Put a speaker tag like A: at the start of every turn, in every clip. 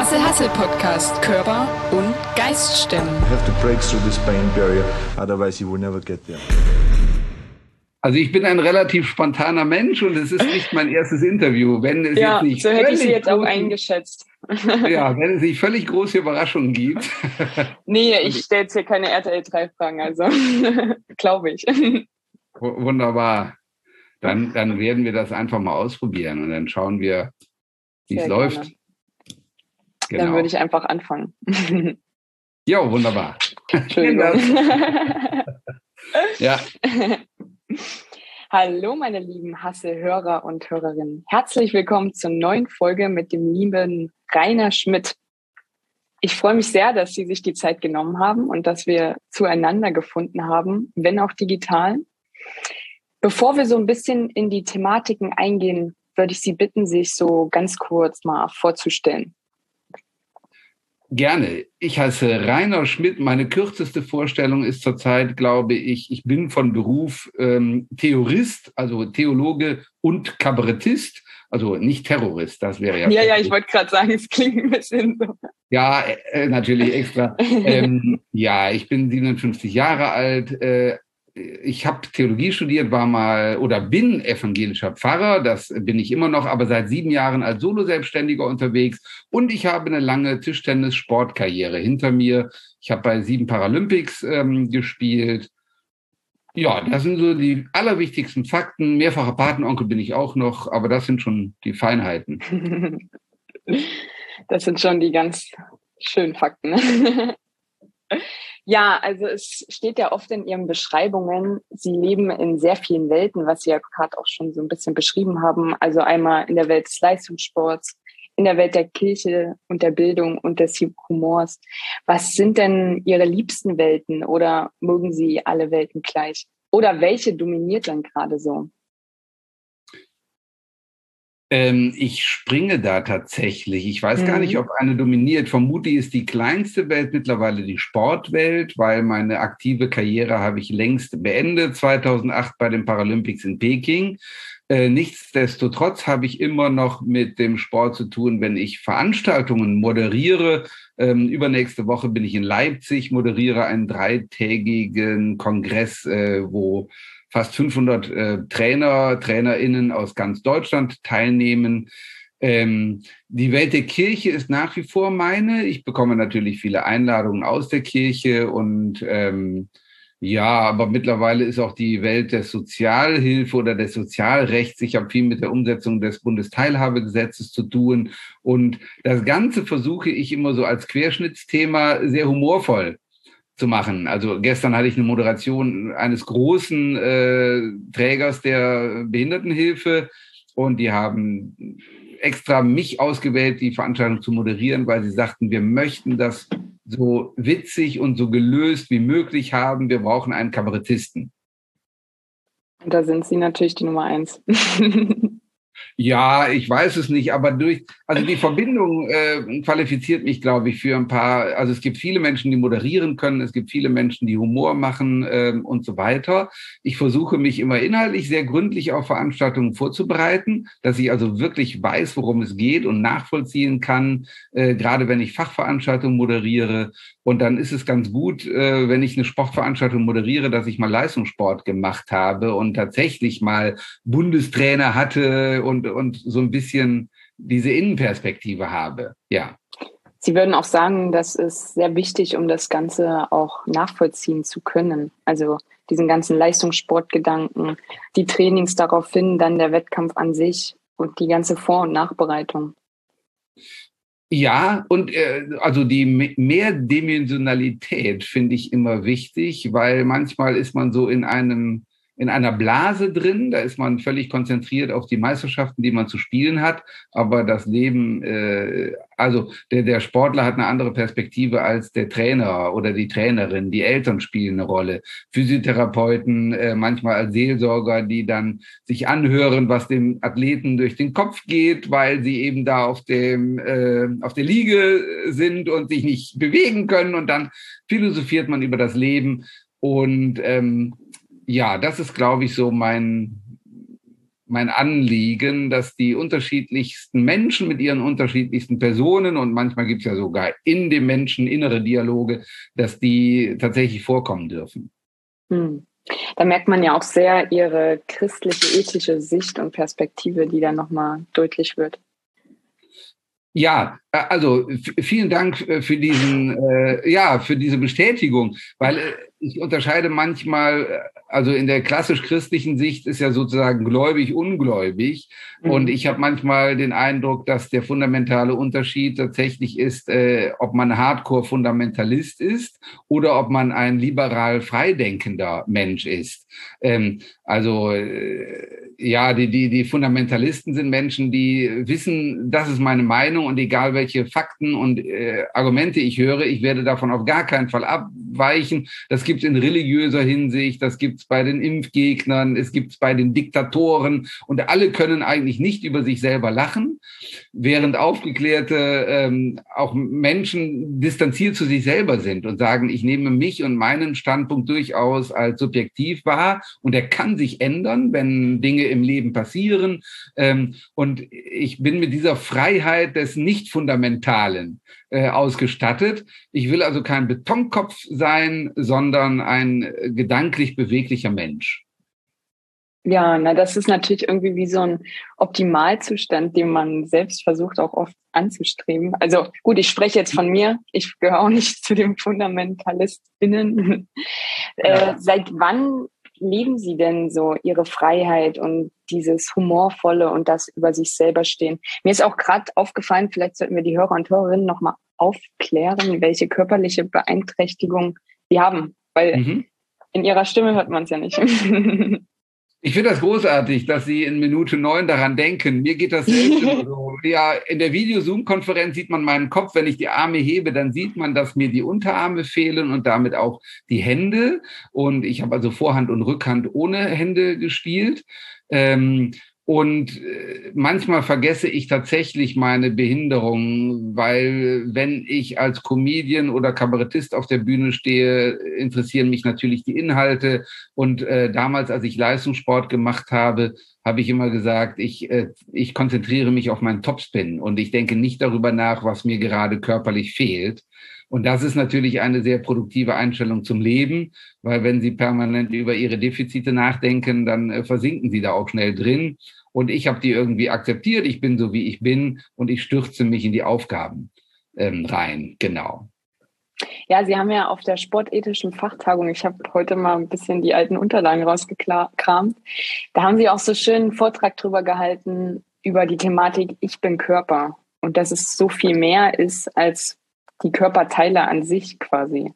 A: Hustle Hustle Podcast. Körper und Geist stemmen.
B: You have to break through this pain barrier, otherwise you will never get there.
C: Also ich bin ein relativ spontaner Mensch und es ist nicht mein erstes Interview. Wenn es
D: ja,
C: jetzt nicht
D: so hätte ich sie jetzt auch eingeschätzt.
C: Ja, wenn es nicht völlig große Überraschungen gibt.
D: Nee, ich stelle jetzt hier keine RTL 3 Fragen, also glaube ich.
C: Wunderbar. Dann werden wir das einfach mal ausprobieren und dann schauen wir, wie es läuft. Genau.
D: Dann würde ich einfach anfangen.
C: Ja, wunderbar.
D: Entschuldigung.
C: Ja.
D: Hallo meine lieben Hustle-Hörer und Hörerinnen. Herzlich willkommen zur neuen Folge mit dem lieben Rainer Schmidt. Ich freue mich sehr, dass Sie sich die Zeit genommen haben und dass wir zueinander gefunden haben, wenn auch digital. Bevor wir so ein bisschen in die Thematiken eingehen, würde ich Sie bitten, sich so ganz kurz mal vorzustellen.
C: Gerne. Ich heiße Rainer Schmidt. Meine kürzeste Vorstellung ist zurzeit, glaube ich, ich bin von Beruf Theorist, also Theologe und Kabarettist, also nicht Terrorist, das wäre ja...
D: Ja, ich wollte gerade sagen, es klingt ein bisschen so.
C: Ja, natürlich extra. Ja, ich bin 57 Jahre alt. Ich habe Theologie studiert, bin evangelischer Pfarrer, das bin ich immer noch, aber seit 7 Jahren als Solo-Selbstständiger unterwegs und ich habe eine lange Tischtennis-Sportkarriere hinter mir. Ich habe bei 7 Paralympics gespielt. Ja, das sind so die allerwichtigsten Fakten. Mehrfacher Patenonkel bin ich auch noch, aber das sind schon die Feinheiten.
D: Das sind schon die ganz schönen Fakten. Ja, also es steht ja oft in Ihren Beschreibungen, Sie leben in sehr vielen Welten, was Sie ja gerade auch schon so ein bisschen beschrieben haben. Also einmal in der Welt des Leistungssports, in der Welt der Kirche und der Bildung und des Humors. Was sind denn Ihre liebsten Welten oder mögen Sie alle Welten gleich? Oder welche dominiert dann gerade so?
C: Ich springe da tatsächlich. Ich weiß gar nicht, ob eine dominiert. Vermutlich ist die kleinste Welt mittlerweile die Sportwelt, weil meine aktive Karriere habe ich längst beendet, 2008 bei den Paralympics in Peking. Nichtsdestotrotz habe ich immer noch mit dem Sport zu tun, wenn ich Veranstaltungen moderiere. Übernächste Woche bin ich in Leipzig, moderiere einen 3-tägigen Kongress, wo fast 500 TrainerInnen aus ganz Deutschland teilnehmen. Die Welt der Kirche ist nach wie vor meine. Ich bekomme natürlich viele Einladungen aus der Kirche und aber mittlerweile ist auch die Welt der Sozialhilfe oder des Sozialrechts. Ich habe viel mit der Umsetzung des Bundesteilhabegesetzes zu tun und das Ganze versuche ich immer so als Querschnittsthema sehr humorvoll zu machen. Also gestern hatte ich eine Moderation eines großen Trägers der Behindertenhilfe und die haben extra mich ausgewählt, die Veranstaltung zu moderieren, weil sie sagten, wir möchten das so witzig und so gelöst wie möglich haben. Wir brauchen einen Kabarettisten.
D: Und da sind Sie natürlich die Nummer 1.
C: Ja, ich weiß es nicht, aber die Verbindung qualifiziert mich, glaube ich, für ein paar, also es gibt viele Menschen, die moderieren können, es gibt viele Menschen, die Humor machen und so weiter. Ich versuche mich immer inhaltlich sehr gründlich auf Veranstaltungen vorzubereiten, dass ich also wirklich weiß, worum es geht und nachvollziehen kann, gerade wenn ich Fachveranstaltungen moderiere. Und dann ist es ganz gut, wenn ich eine Sportveranstaltung moderiere, dass ich mal Leistungssport gemacht habe und tatsächlich mal Bundestrainer hatte und so ein bisschen diese Innenperspektive habe, ja.
D: Sie würden auch sagen, das ist sehr wichtig, um das Ganze auch nachvollziehen zu können. Also diesen ganzen Leistungssportgedanken, die Trainings daraufhin, dann der Wettkampf an sich und die ganze Vor- und Nachbereitung.
C: Ja, und also die Mehrdimensionalität finde ich immer wichtig, weil manchmal ist man so in einer Blase drin, da ist man völlig konzentriert auf die Meisterschaften, die man zu spielen hat, aber das Leben, also der Sportler hat eine andere Perspektive als der Trainer oder die Trainerin, die Eltern spielen eine Rolle, Physiotherapeuten, manchmal als Seelsorger, die dann sich anhören, was dem Athleten durch den Kopf geht, weil sie eben da auf der Liege sind und sich nicht bewegen können und dann philosophiert man über das Leben und ja, das ist, glaube ich, so mein mein Anliegen, dass die unterschiedlichsten Menschen mit ihren unterschiedlichsten Personen, und manchmal gibt es ja sogar in dem Menschen innere Dialoge, dass die tatsächlich vorkommen dürfen.
D: Da merkt man ja auch sehr Ihre christliche, ethische Sicht und Perspektive, die da nochmal deutlich wird.
C: Ja, also vielen Dank für für diese Bestätigung, weil ich unterscheide manchmal, also in der klassisch-christlichen Sicht ist ja sozusagen gläubig, ungläubig. Und ich habe manchmal den Eindruck, dass der fundamentale Unterschied tatsächlich ist, ob man Hardcore-Fundamentalist ist oder ob man ein liberal freidenkender Mensch ist. Die Fundamentalisten sind Menschen, die wissen, das ist meine Meinung und egal welche Fakten und Argumente ich höre, ich werde davon auf gar keinen Fall abweichen. Das gibt es in religiöser Hinsicht, das gibt es bei den Impfgegnern, es gibt es bei den Diktatoren und alle können eigentlich nicht über sich selber lachen, während aufgeklärte auch Menschen distanziert zu sich selber sind und sagen, ich nehme mich und meinen Standpunkt durchaus als subjektiv wahr und er kann sich ändern, wenn Dinge im Leben passieren. Und ich bin mit dieser Freiheit des Nicht-Fundamentalen ausgestattet. Ich will also kein Betonkopf sein, sondern ein gedanklich beweglicher Mensch.
D: Ja, das ist natürlich irgendwie wie so ein Optimalzustand, den man selbst versucht auch oft anzustreben. Also gut, ich spreche jetzt von mir. Ich gehöre auch nicht zu den FundamentalistInnen. Seit wann leben Sie denn so Ihre Freiheit und dieses Humorvolle und das über sich selber stehen? Mir ist auch gerade aufgefallen, vielleicht sollten wir die Hörer und Hörerinnen nochmal aufklären, welche körperliche Beeinträchtigung Sie haben, weil in Ihrer Stimme hört man es ja nicht.
C: Ich finde das großartig, dass Sie in Minute 9 daran denken. Mir geht das selbst immer so. Ja, in der Video-Zoom-Konferenz sieht man meinen Kopf. Wenn ich die Arme hebe, dann sieht man, dass mir die Unterarme fehlen und damit auch die Hände. Und ich habe also Vorhand und Rückhand ohne Hände gespielt. Und manchmal vergesse ich tatsächlich meine Behinderung, weil wenn ich als Comedian oder Kabarettist auf der Bühne stehe, interessieren mich natürlich die Inhalte. Und damals, als ich Leistungssport gemacht habe, habe ich immer gesagt, ich konzentriere mich auf meinen Topspin und ich denke nicht darüber nach, was mir gerade körperlich fehlt. Und das ist natürlich eine sehr produktive Einstellung zum Leben, weil wenn Sie permanent über Ihre Defizite nachdenken, dann versinken Sie da auch schnell drin. Und ich habe die irgendwie akzeptiert, ich bin so, wie ich bin und ich stürze mich in die Aufgaben rein, genau.
D: Ja, Sie haben ja auf der sportethischen Fachtagung, ich habe heute mal ein bisschen die alten Unterlagen rausgekramt, da haben Sie auch so schön einen Vortrag drüber gehalten, über die Thematik Ich bin Körper und dass es so viel mehr ist als die Körperteile an sich quasi.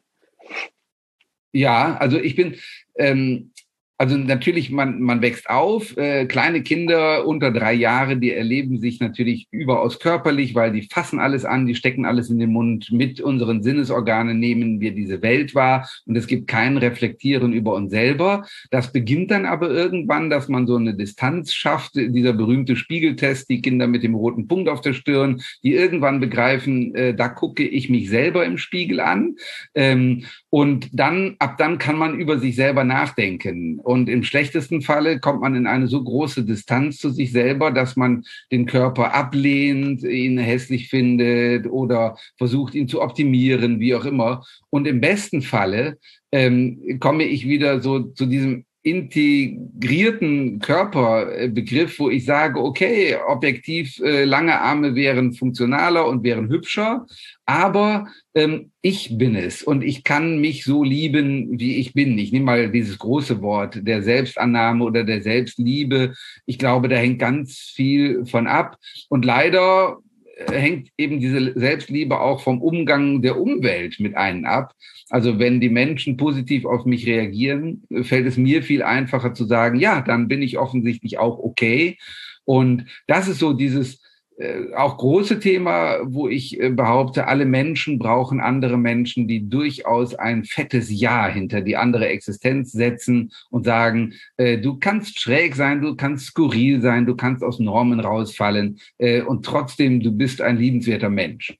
C: Ja, also ich bin... Also natürlich, man wächst auf. Kleine Kinder unter 3 Jahre, die erleben sich natürlich überaus körperlich, weil die fassen alles an, die stecken alles in den Mund. Mit unseren Sinnesorganen nehmen wir diese Welt wahr und es gibt kein Reflektieren über uns selber. Das beginnt dann aber irgendwann, dass man so eine Distanz schafft. Dieser berühmte Spiegeltest, die Kinder mit dem roten Punkt auf der Stirn, die irgendwann begreifen, da gucke ich mich selber im Spiegel an. Und ab dann kann man über sich selber nachdenken. Und im schlechtesten Falle kommt man in eine so große Distanz zu sich selber, dass man den Körper ablehnt, ihn hässlich findet oder versucht, ihn zu optimieren, wie auch immer. Und im besten Falle komme ich wieder so zu diesem integrierten Körperbegriff, wo ich sage, okay, objektiv lange Arme wären funktionaler und wären hübscher, aber ich bin es und ich kann mich so lieben, wie ich bin. Ich nehme mal dieses große Wort der Selbstannahme oder der Selbstliebe. Ich glaube, da hängt ganz viel von ab und leider hängt eben diese Selbstliebe auch vom Umgang der Umwelt mit einem ab. Also wenn die Menschen positiv auf mich reagieren, fällt es mir viel einfacher zu sagen, ja, dann bin ich offensichtlich auch okay. Und das ist so dieses auch große Thema, wo ich behaupte, alle Menschen brauchen andere Menschen, die durchaus ein fettes Ja hinter die andere Existenz setzen und sagen, du kannst schräg sein, du kannst skurril sein, du kannst aus Normen rausfallen und trotzdem, du bist ein liebenswerter Mensch.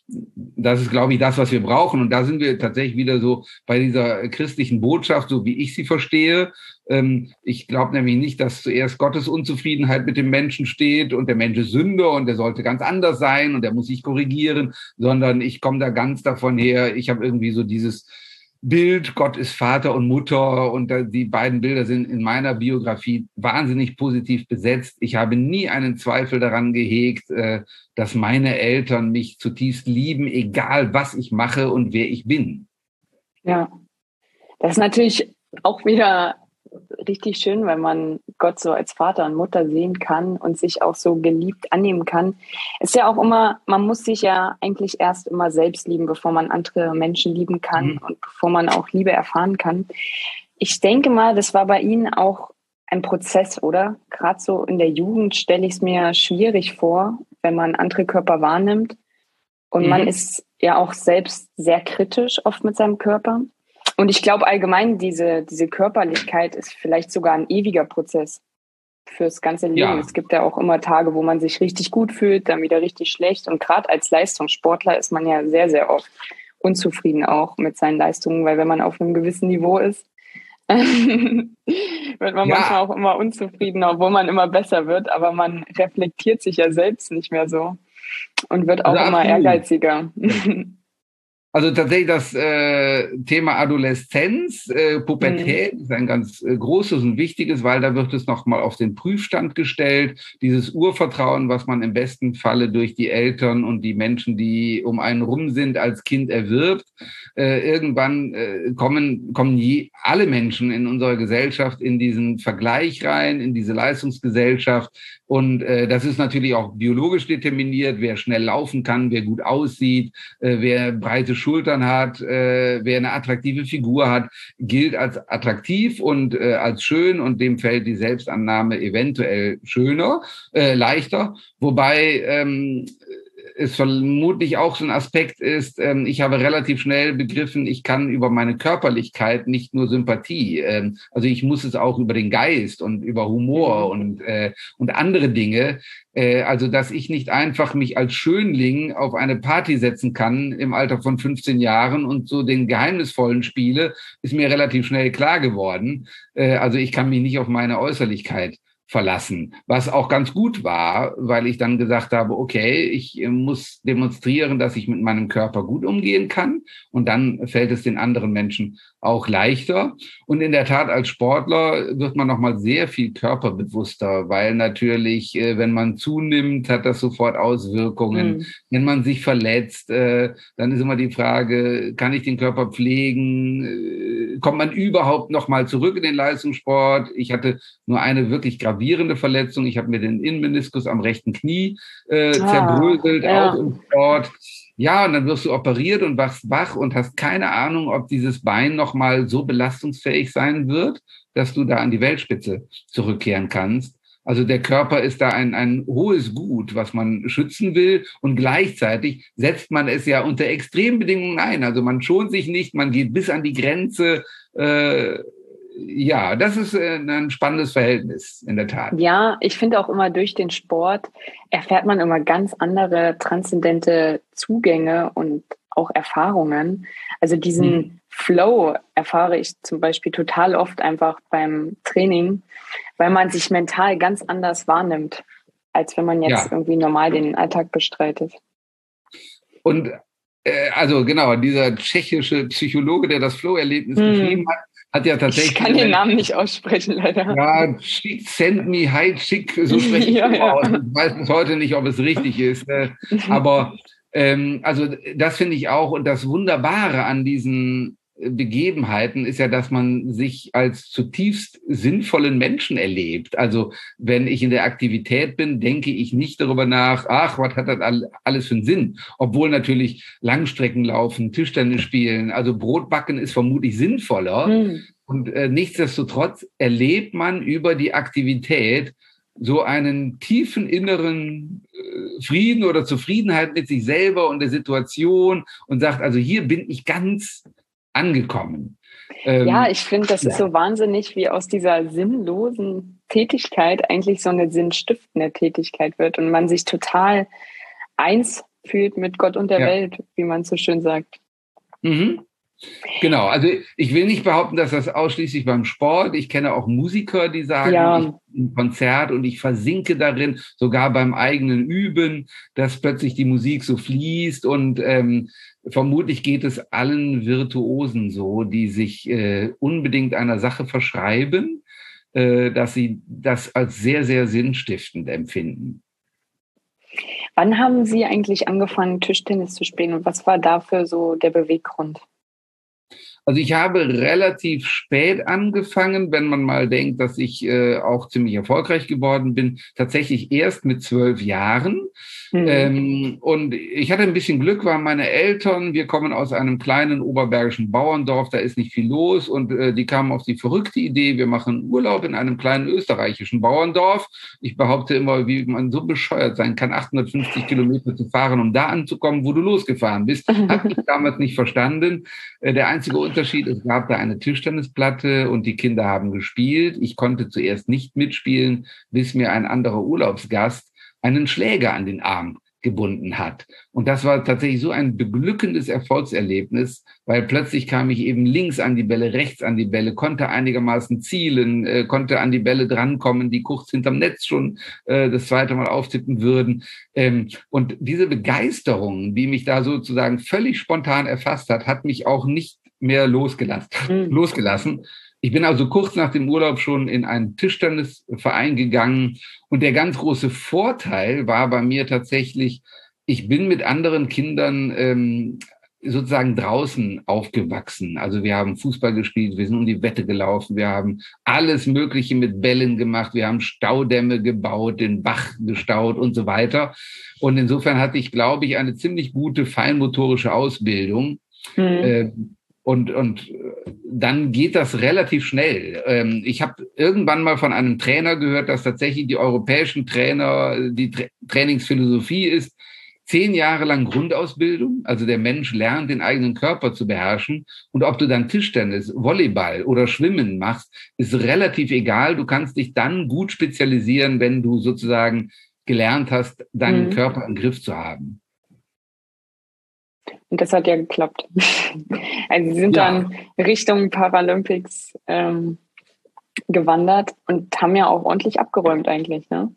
C: das ist, glaube ich, das, was wir brauchen. Und da sind wir tatsächlich wieder so bei dieser christlichen Botschaft, so wie ich sie verstehe. Ich glaube nämlich nicht, dass zuerst Gottes Unzufriedenheit mit dem Menschen steht und der Mensch ist Sünder und der sollte ganz anders sein und der muss sich korrigieren, sondern ich komme da ganz davon her, ich habe irgendwie so dieses Bild, Gott ist Vater und Mutter, und die beiden Bilder sind in meiner Biografie wahnsinnig positiv besetzt. Ich habe nie einen Zweifel daran gehegt, dass meine Eltern mich zutiefst lieben, egal was ich mache und wer ich bin.
D: Ja, das ist natürlich auch wieder richtig schön, wenn man Gott so als Vater und Mutter sehen kann und sich auch so geliebt annehmen kann. Ist ja auch immer, man muss sich ja eigentlich erst immer selbst lieben, bevor man andere Menschen lieben kann und bevor man auch Liebe erfahren kann. Ich denke mal, das war bei Ihnen auch ein Prozess, oder? Gerade so in der Jugend stelle ich es mir schwierig vor, wenn man andere Körper wahrnimmt und man ist ja auch selbst sehr kritisch oft mit seinem Körper. Und ich glaube allgemein, diese Körperlichkeit ist vielleicht sogar ein ewiger Prozess fürs ganze Leben. Ja. Es gibt ja auch immer Tage, wo man sich richtig gut fühlt, dann wieder richtig schlecht. Und gerade als Leistungssportler ist man ja sehr, sehr oft unzufrieden auch mit seinen Leistungen, weil wenn man auf einem gewissen Niveau ist, wird man manchmal auch immer unzufriedener, obwohl man immer besser wird. Aber man reflektiert sich ja selbst nicht mehr so und wird auch immer ehrgeiziger.
C: Also tatsächlich das Thema Adoleszenz, Pubertät ist ein ganz großes und wichtiges, weil da wird es nochmal auf den Prüfstand gestellt. Dieses Urvertrauen, was man im besten Falle durch die Eltern und die Menschen, die um einen rum sind, als Kind erwirbt. Irgendwann kommen alle Menschen in unserer Gesellschaft in diesen Vergleich rein, in diese Leistungsgesellschaft. Und das ist natürlich auch biologisch determiniert, wer schnell laufen kann, wer gut aussieht, wer breite Schultern hat, wer eine attraktive Figur hat, gilt als attraktiv und als schön, und dem fällt die Selbstannahme eventuell leichter. Wobei es vermutlich auch so ein Aspekt ist, ich habe relativ schnell begriffen, ich kann über meine Körperlichkeit nicht nur Sympathie, also ich muss es auch über den Geist und über Humor und andere Dinge, also dass ich nicht einfach mich als Schönling auf eine Party setzen kann im Alter von 15 Jahren und so den Geheimnisvollen spiele, ist mir relativ schnell klar geworden. Also ich kann mich nicht auf meine Äußerlichkeit verlassen, was auch ganz gut war, weil ich dann gesagt habe, okay, ich muss demonstrieren, dass ich mit meinem Körper gut umgehen kann, und dann fällt es den anderen Menschen auch leichter. Und in der Tat, als Sportler wird man nochmal sehr viel körperbewusster, weil natürlich, wenn man zunimmt, hat das sofort Auswirkungen. Wenn man sich verletzt, dann ist immer die Frage, kann ich den Körper pflegen? Kommt man überhaupt nochmal zurück in den Leistungssport? Ich hatte nur eine wirklich gravierende Verletzung. Ich habe mir den Innenmeniskus am rechten Knie zerbröselt, auch im Sport. Ja, und dann wirst du operiert und wachst wach und hast keine Ahnung, ob dieses Bein nochmal so belastungsfähig sein wird, dass du da an die Weltspitze zurückkehren kannst. Also der Körper ist da ein hohes Gut, was man schützen will, und gleichzeitig setzt man es ja unter Extrembedingungen ein. Also man schont sich nicht, man geht bis an die Grenze. Ja, das ist ein spannendes Verhältnis, in der Tat.
D: Ja, ich finde auch immer, durch den Sport erfährt man immer ganz andere transzendente Zugänge und auch Erfahrungen. Also diesen Flow erfahre ich zum Beispiel total oft einfach beim Training, weil man sich mental ganz anders wahrnimmt, als wenn man jetzt irgendwie normal den Alltag bestreitet.
C: Und also genau, dieser tschechische Psychologe, der das Flow-Erlebnis geschrieben hat ja tatsächlich...
D: Ich kann den Namen nicht aussprechen, leider.
C: Ja, Csikszentmihalyi, so spreche ich aus. Ich weiß bis heute nicht, ob es richtig ist. Aber also das finde ich auch. Und das Wunderbare an diesen Begebenheiten ist ja, dass man sich als zutiefst sinnvollen Menschen erlebt. Also wenn ich in der Aktivität bin, denke ich nicht darüber nach, ach, was hat das alles für einen Sinn? Obwohl natürlich Langstrecken laufen, Tischtennis spielen, also Brotbacken ist vermutlich sinnvoller. Und nichtsdestotrotz erlebt man über die Aktivität so einen tiefen inneren Frieden oder Zufriedenheit mit sich selber und der Situation und sagt, also hier bin ich ganz angekommen.
D: Ja, ich finde, das ist so wahnsinnig, wie aus dieser sinnlosen Tätigkeit eigentlich so eine sinnstiftende Tätigkeit wird und man sich total eins fühlt mit Gott und der Welt, wie man so schön sagt.
C: Mhm. Genau, also ich will nicht behaupten, dass das ausschließlich beim Sport. Ich kenne auch Musiker, die sagen, ich bin im Konzert und ich versinke darin, sogar beim eigenen Üben, dass plötzlich die Musik so fließt und vermutlich geht es allen Virtuosen so, die sich unbedingt einer Sache verschreiben, dass sie das als sehr, sehr sinnstiftend empfinden.
D: Wann haben Sie eigentlich angefangen, Tischtennis zu spielen und was war dafür so der Beweggrund?
C: Also ich habe relativ spät angefangen, wenn man mal denkt, dass ich auch ziemlich erfolgreich geworden bin, tatsächlich erst mit 12 Jahren. Und ich hatte ein bisschen Glück, waren meine Eltern, wir kommen aus einem kleinen oberbergischen Bauerndorf, da ist nicht viel los und die kamen auf die verrückte Idee, wir machen Urlaub in einem kleinen österreichischen Bauerndorf. Ich behaupte immer, wie man so bescheuert sein kann, 850 Kilometer zu fahren, um da anzukommen, wo du losgefahren bist. Habe ich damals nicht verstanden. Der einzige Unterschied, es gab da eine Tischtennisplatte und die Kinder haben gespielt. Ich konnte zuerst nicht mitspielen, bis mir ein anderer Urlaubsgast einen Schläger an den Arm gebunden hat. Und das war tatsächlich so ein beglückendes Erfolgserlebnis, weil plötzlich kam ich eben links an die Bälle, rechts an die Bälle, konnte einigermaßen zielen, konnte an die Bälle drankommen, die kurz hinterm Netz schon das zweite Mal auftippen würden. Und diese Begeisterung, die mich da sozusagen völlig spontan erfasst hat, hat mich auch nicht mehr losgelassen. Ich bin also kurz nach dem Urlaub schon in einen Tischtennisverein gegangen und der ganz große Vorteil war bei mir tatsächlich, ich bin mit anderen Kindern sozusagen draußen aufgewachsen. Also wir haben Fußball gespielt, wir sind um die Wette gelaufen, wir haben alles Mögliche mit Bällen gemacht, wir haben Staudämme gebaut, den Bach gestaut und so weiter. Und insofern hatte ich, glaube ich, eine ziemlich gute feinmotorische Ausbildung. Und dann geht das relativ schnell. Ich habe irgendwann mal von einem Trainer gehört, dass tatsächlich die europäischen Trainer, die Trainingsphilosophie ist, 10 Jahre lang Grundausbildung, also der Mensch lernt, den eigenen Körper zu beherrschen. Und ob du dann Tischtennis, Volleyball oder Schwimmen machst, ist relativ egal. Du kannst dich dann gut spezialisieren, wenn du sozusagen gelernt hast, deinen Körper im Griff zu haben.
D: Und das hat ja geklappt. Also Sie sind dann Richtung Paralympics gewandert und haben ja auch ordentlich abgeräumt eigentlich, ne?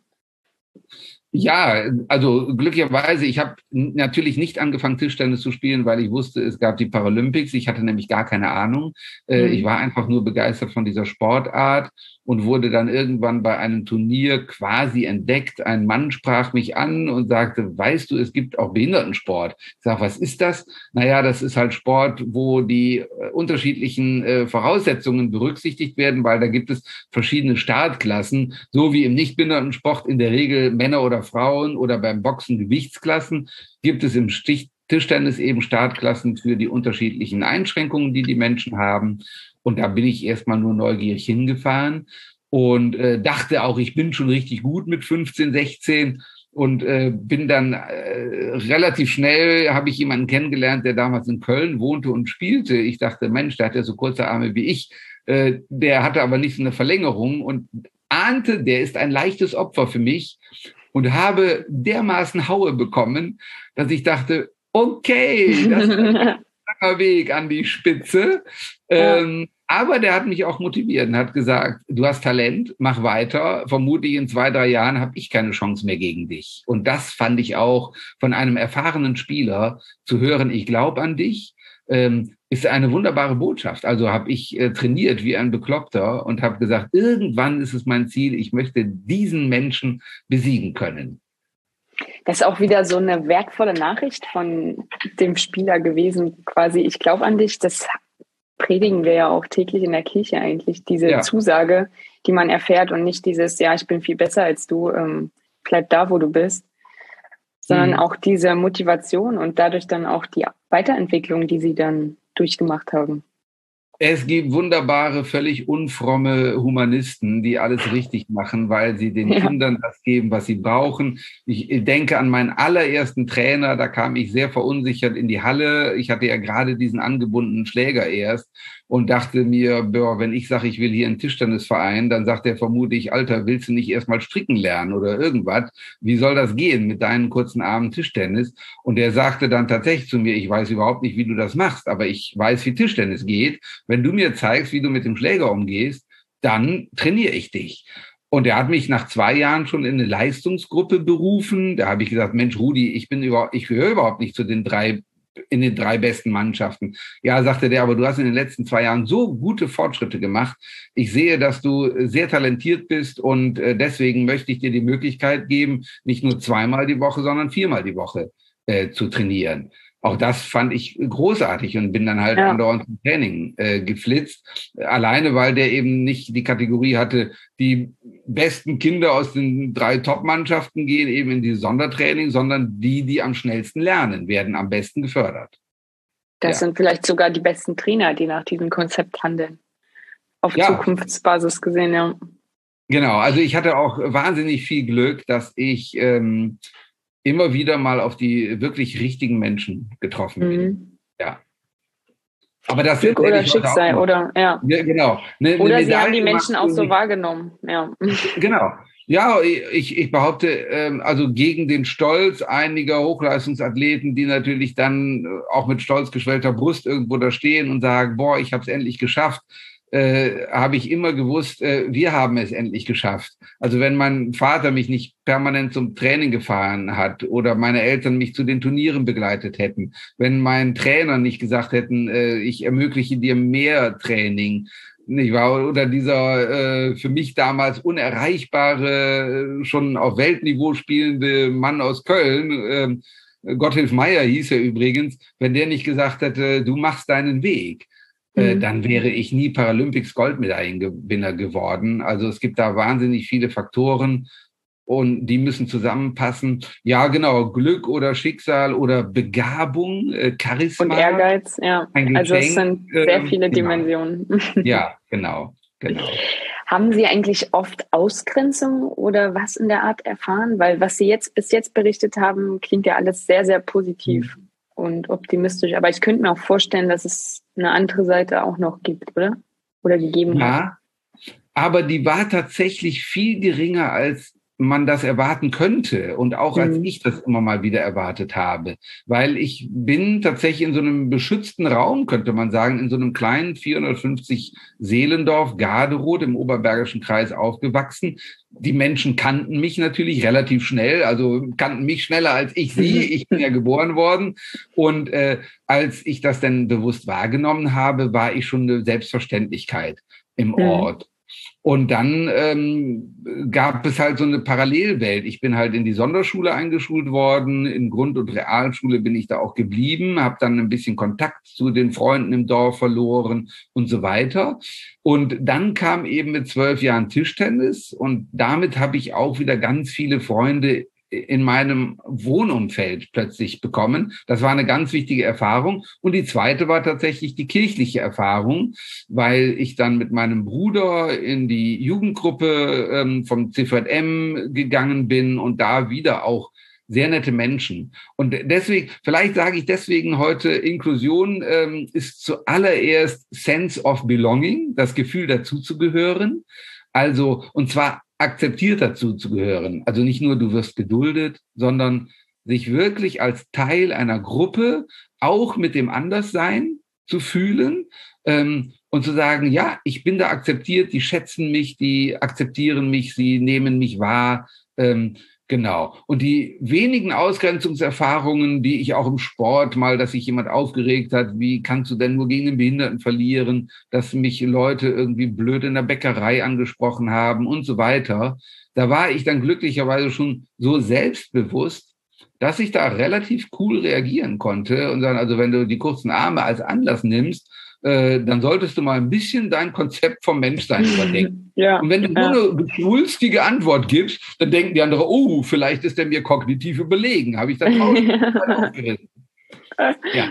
C: Ja, also glücklicherweise, ich habe natürlich nicht angefangen, Tischtennis zu spielen, weil ich wusste, es gab die Paralympics. Ich hatte nämlich gar keine Ahnung. Ich war einfach nur begeistert von dieser Sportart und wurde dann irgendwann bei einem Turnier quasi entdeckt. Ein Mann sprach mich an und sagte, weißt du, es gibt auch Behindertensport. Ich sage, was ist das? Naja, das ist halt Sport, wo die unterschiedlichen Voraussetzungen berücksichtigt werden, weil da gibt es verschiedene Startklassen, so wie im Nichtbehindertensport in der Regel Männer oder Frauen oder beim Boxen Gewichtsklassen, gibt es im Tischtennis eben Startklassen für die unterschiedlichen Einschränkungen, die die Menschen haben. Und da bin ich erstmal nur neugierig hingefahren und dachte auch, ich bin schon richtig gut mit 15, 16 und bin dann relativ schnell, habe ich jemanden kennengelernt, der damals in Köln wohnte und spielte. Ich dachte, Mensch, der hat ja so kurze Arme wie ich. Der hatte aber nicht so eine Verlängerung und ahnte, der ist ein leichtes Opfer für mich und habe dermaßen Haue bekommen, dass ich dachte, okay, das ist ein langer Weg an die Spitze. Aber der hat mich auch motiviert und hat gesagt, du hast Talent, mach weiter. Vermutlich in 2, 3 Jahren habe ich keine Chance mehr gegen dich. Und das fand ich auch von einem erfahrenen Spieler zu hören, ich glaube an dich, ist eine wunderbare Botschaft. Also habe ich trainiert wie ein Bekloppter und habe gesagt, irgendwann ist es mein Ziel, ich möchte diesen Menschen besiegen können.
D: Das ist auch wieder so eine wertvolle Nachricht von dem Spieler gewesen, quasi, ich glaube an dich. Das predigen wir ja auch täglich in der Kirche eigentlich, diese Zusage, die man erfährt und nicht dieses, ja, ich bin viel besser als du, bleib da, wo du bist, sondern auch diese Motivation und dadurch dann auch die Weiterentwicklung, die sie dann durchgemacht haben.
C: Es gibt wunderbare, völlig unfromme Humanisten, die alles richtig machen, weil sie den Kindern das geben, was sie brauchen. Ich denke an meinen allerersten Trainer, da kam ich sehr verunsichert in die Halle. Ich hatte ja gerade diesen angebundenen Schläger erst und dachte mir, boah, wenn ich sage, ich will hier einen Tischtennisverein, dann sagt er vermutlich, Alter, willst du nicht erstmal stricken lernen oder irgendwas? Wie soll das gehen mit deinen kurzen Armen Tischtennis? Und er sagte dann tatsächlich zu mir, ich weiß überhaupt nicht, wie du das machst, aber ich weiß, wie Tischtennis geht. Wenn du mir zeigst, wie du mit dem Schläger umgehst, dann trainiere ich dich. Und er hat mich nach 2 Jahren schon in eine Leistungsgruppe berufen. Da habe ich gesagt, Mensch, Rudi, ich gehöre überhaupt nicht in den 3 besten Mannschaften. Ja, sagte der, aber du hast in den letzten 2 Jahren so gute Fortschritte gemacht. Ich sehe, dass du sehr talentiert bist und deswegen möchte ich dir die Möglichkeit geben, nicht nur 2-mal die Woche, sondern 4-mal die Woche zu trainieren. Auch das fand ich großartig und bin dann halt andauernd zum Training geflitzt. Alleine, weil der eben nicht die Kategorie hatte, die besten Kinder aus den 3 Top-Mannschaften gehen eben in die Sondertraining, sondern die am schnellsten lernen, werden am besten gefördert.
D: Das sind vielleicht sogar die besten Trainer, die nach diesem Konzept handeln. Auf Zukunftsbasis gesehen, ja. Genau,
C: also ich hatte auch wahnsinnig viel Glück, dass ich immer wieder mal auf die wirklich richtigen Menschen getroffen bin. Ja. Aber das
D: Glück oder Schicksal, oder? Ja,
C: genau.
D: Oder Sie haben die Menschen auch so wahrgenommen. Ja.
C: Genau. Ja, ich behaupte, also gegen den Stolz einiger Hochleistungsathleten, die natürlich dann auch mit stolz geschwellter Brust irgendwo da stehen und sagen, boah, ich habe es endlich geschafft, habe ich immer gewusst, wir haben es endlich geschafft. Also wenn mein Vater mich nicht permanent zum Training gefahren hat oder meine Eltern mich zu den Turnieren begleitet hätten, wenn mein Trainer nicht gesagt hätten, ich ermögliche dir mehr Training, nicht wahr? Oder dieser für mich damals unerreichbare, schon auf Weltniveau spielende Mann aus Köln, Gotthilf Meier hieß er übrigens, wenn der nicht gesagt hätte, du machst deinen Weg, dann wäre ich nie Paralympics Goldmedaillengewinner geworden. Also es gibt da wahnsinnig viele Faktoren und die müssen zusammenpassen. Ja, genau, Glück oder Schicksal oder Begabung, Charisma.
D: Und Ehrgeiz, ja. Also es sind sehr viele Dimensionen.
C: Ja, genau.
D: Haben Sie eigentlich oft Ausgrenzung oder was in der Art erfahren? Weil was Sie bis jetzt berichtet haben, klingt ja alles sehr, sehr positiv und optimistisch. Aber ich könnte mir auch vorstellen, dass es eine andere Seite auch noch gibt, oder? Oder gegeben hat.
C: Ja, aber die war tatsächlich viel geringer, als man das erwarten könnte und auch als ich das immer mal wieder erwartet habe. Weil ich bin tatsächlich in so einem beschützten Raum, könnte man sagen, in so einem kleinen 450 Seelendorf, Garderoth im Oberbergischen Kreis aufgewachsen. Die Menschen kannten mich natürlich relativ schnell, also kannten mich schneller als ich sie. Ich bin ja geboren worden. Und als ich das dann bewusst wahrgenommen habe, war ich schon eine Selbstverständlichkeit im Ort. Und dann gab es halt so eine Parallelwelt. Ich bin halt in die Sonderschule eingeschult worden. In Grund- und Realschule bin ich da auch geblieben, habe dann ein bisschen Kontakt zu den Freunden im Dorf verloren und so weiter. Und dann kam eben mit 12 Jahren Tischtennis und damit habe ich auch wieder ganz viele Freunde in meinem Wohnumfeld plötzlich bekommen. Das war eine ganz wichtige Erfahrung. Und die zweite war tatsächlich die kirchliche Erfahrung, weil ich dann mit meinem Bruder in die Jugendgruppe vom CVM gegangen bin und da wieder auch sehr nette Menschen. Und deswegen, vielleicht sage ich deswegen heute, Inklusion ist zuallererst Sense of Belonging, das Gefühl dazuzugehören. Also, und zwar akzeptiert dazu zu gehören. Also nicht nur du wirst geduldet, sondern sich wirklich als Teil einer Gruppe auch mit dem Anderssein zu fühlen und zu sagen, ja, ich bin da akzeptiert, die schätzen mich, die akzeptieren mich, sie nehmen mich wahr. Genau. Und die wenigen Ausgrenzungserfahrungen, die ich auch im Sport mal, dass sich jemand aufgeregt hat, wie kannst du denn nur gegen den Behinderten verlieren, dass mich Leute irgendwie blöd in der Bäckerei angesprochen haben und so weiter. Da war ich dann glücklicherweise schon so selbstbewusst, dass ich da relativ cool reagieren konnte und sagen, also wenn du die kurzen Arme als Anlass nimmst, dann solltest du mal ein bisschen dein Konzept vom Menschsein überdenken. Ja, und wenn du nur eine geschwulstige Antwort gibst, dann denken die anderen, oh, vielleicht ist er mir kognitiv überlegen. Habe ich das aufgerissen.
D: Ja.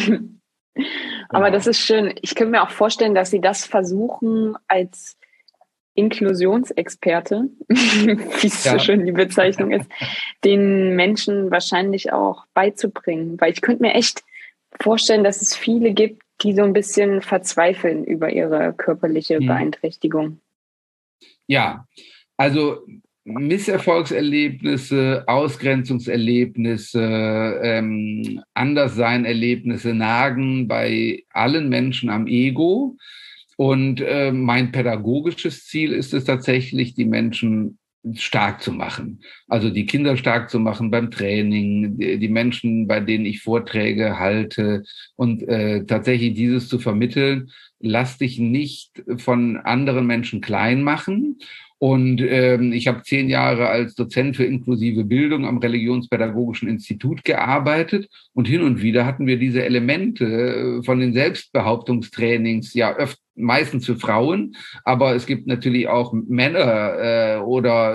D: Aber das ist schön. Ich könnte mir auch vorstellen, dass Sie das versuchen als Inklusionsexperte, wie es so schön die Bezeichnung ist, den Menschen wahrscheinlich auch beizubringen. Weil ich könnte mir echt vorstellen, dass es viele gibt, die so ein bisschen verzweifeln über ihre körperliche Beeinträchtigung.
C: Ja, also Misserfolgserlebnisse, Ausgrenzungserlebnisse, Anderssein-Erlebnisse nagen bei allen Menschen am Ego. Und mein pädagogisches Ziel ist es tatsächlich, die Menschen stark zu machen. Also die Kinder stark zu machen beim Training, die Menschen, bei denen ich Vorträge halte und tatsächlich dieses zu vermitteln, lass dich nicht von anderen Menschen klein machen. Und ich habe 10 Jahre als Dozent für inklusive Bildung am Religionspädagogischen Institut gearbeitet und hin und wieder hatten wir diese Elemente von den Selbstbehauptungstrainings, ja meistens für Frauen, aber es gibt natürlich auch Männer oder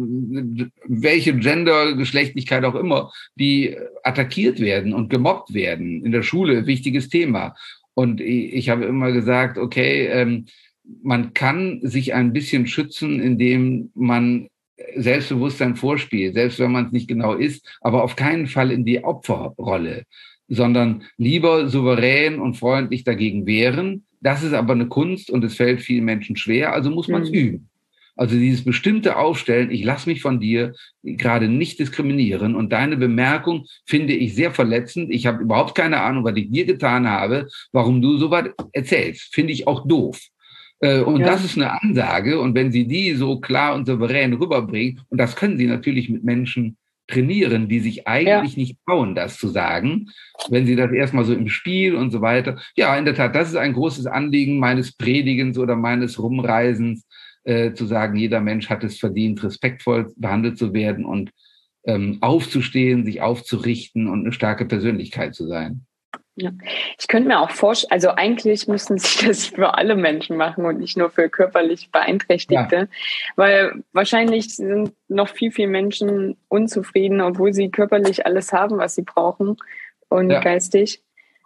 C: welche Gendergeschlechtlichkeit auch immer, die attackiert werden und gemobbt werden in der Schule, wichtiges Thema. Und ich habe immer gesagt, okay, man kann sich ein bisschen schützen, indem man Selbstbewusstsein vorspielt, selbst wenn man es nicht genau ist, aber auf keinen Fall in die Opferrolle, sondern lieber souverän und freundlich dagegen wehren. Das ist aber eine Kunst und es fällt vielen Menschen schwer, also muss man es üben. Also dieses bestimmte Aufstellen, ich lasse mich von dir gerade nicht diskriminieren und deine Bemerkung finde ich sehr verletzend. Ich habe überhaupt keine Ahnung, was ich dir getan habe, warum du so was erzählst. Finde ich auch doof. Und das ist eine Ansage. Und wenn Sie die so klar und souverän rüberbringen, und das können Sie natürlich mit Menschen trainieren, die sich eigentlich nicht trauen, das zu sagen, wenn Sie das erstmal so im Spiel und so weiter. Ja, in der Tat, das ist ein großes Anliegen meines Predigens oder meines Rumreisens, zu sagen, jeder Mensch hat es verdient, respektvoll behandelt zu werden und aufzustehen, sich aufzurichten und eine starke Persönlichkeit zu sein.
D: Ja. Ich könnte mir auch vorstellen, also eigentlich müssten sie das für alle Menschen machen und nicht nur für körperlich Beeinträchtigte, weil wahrscheinlich sind noch viel Menschen unzufrieden, obwohl sie körperlich alles haben, was sie brauchen und geistig.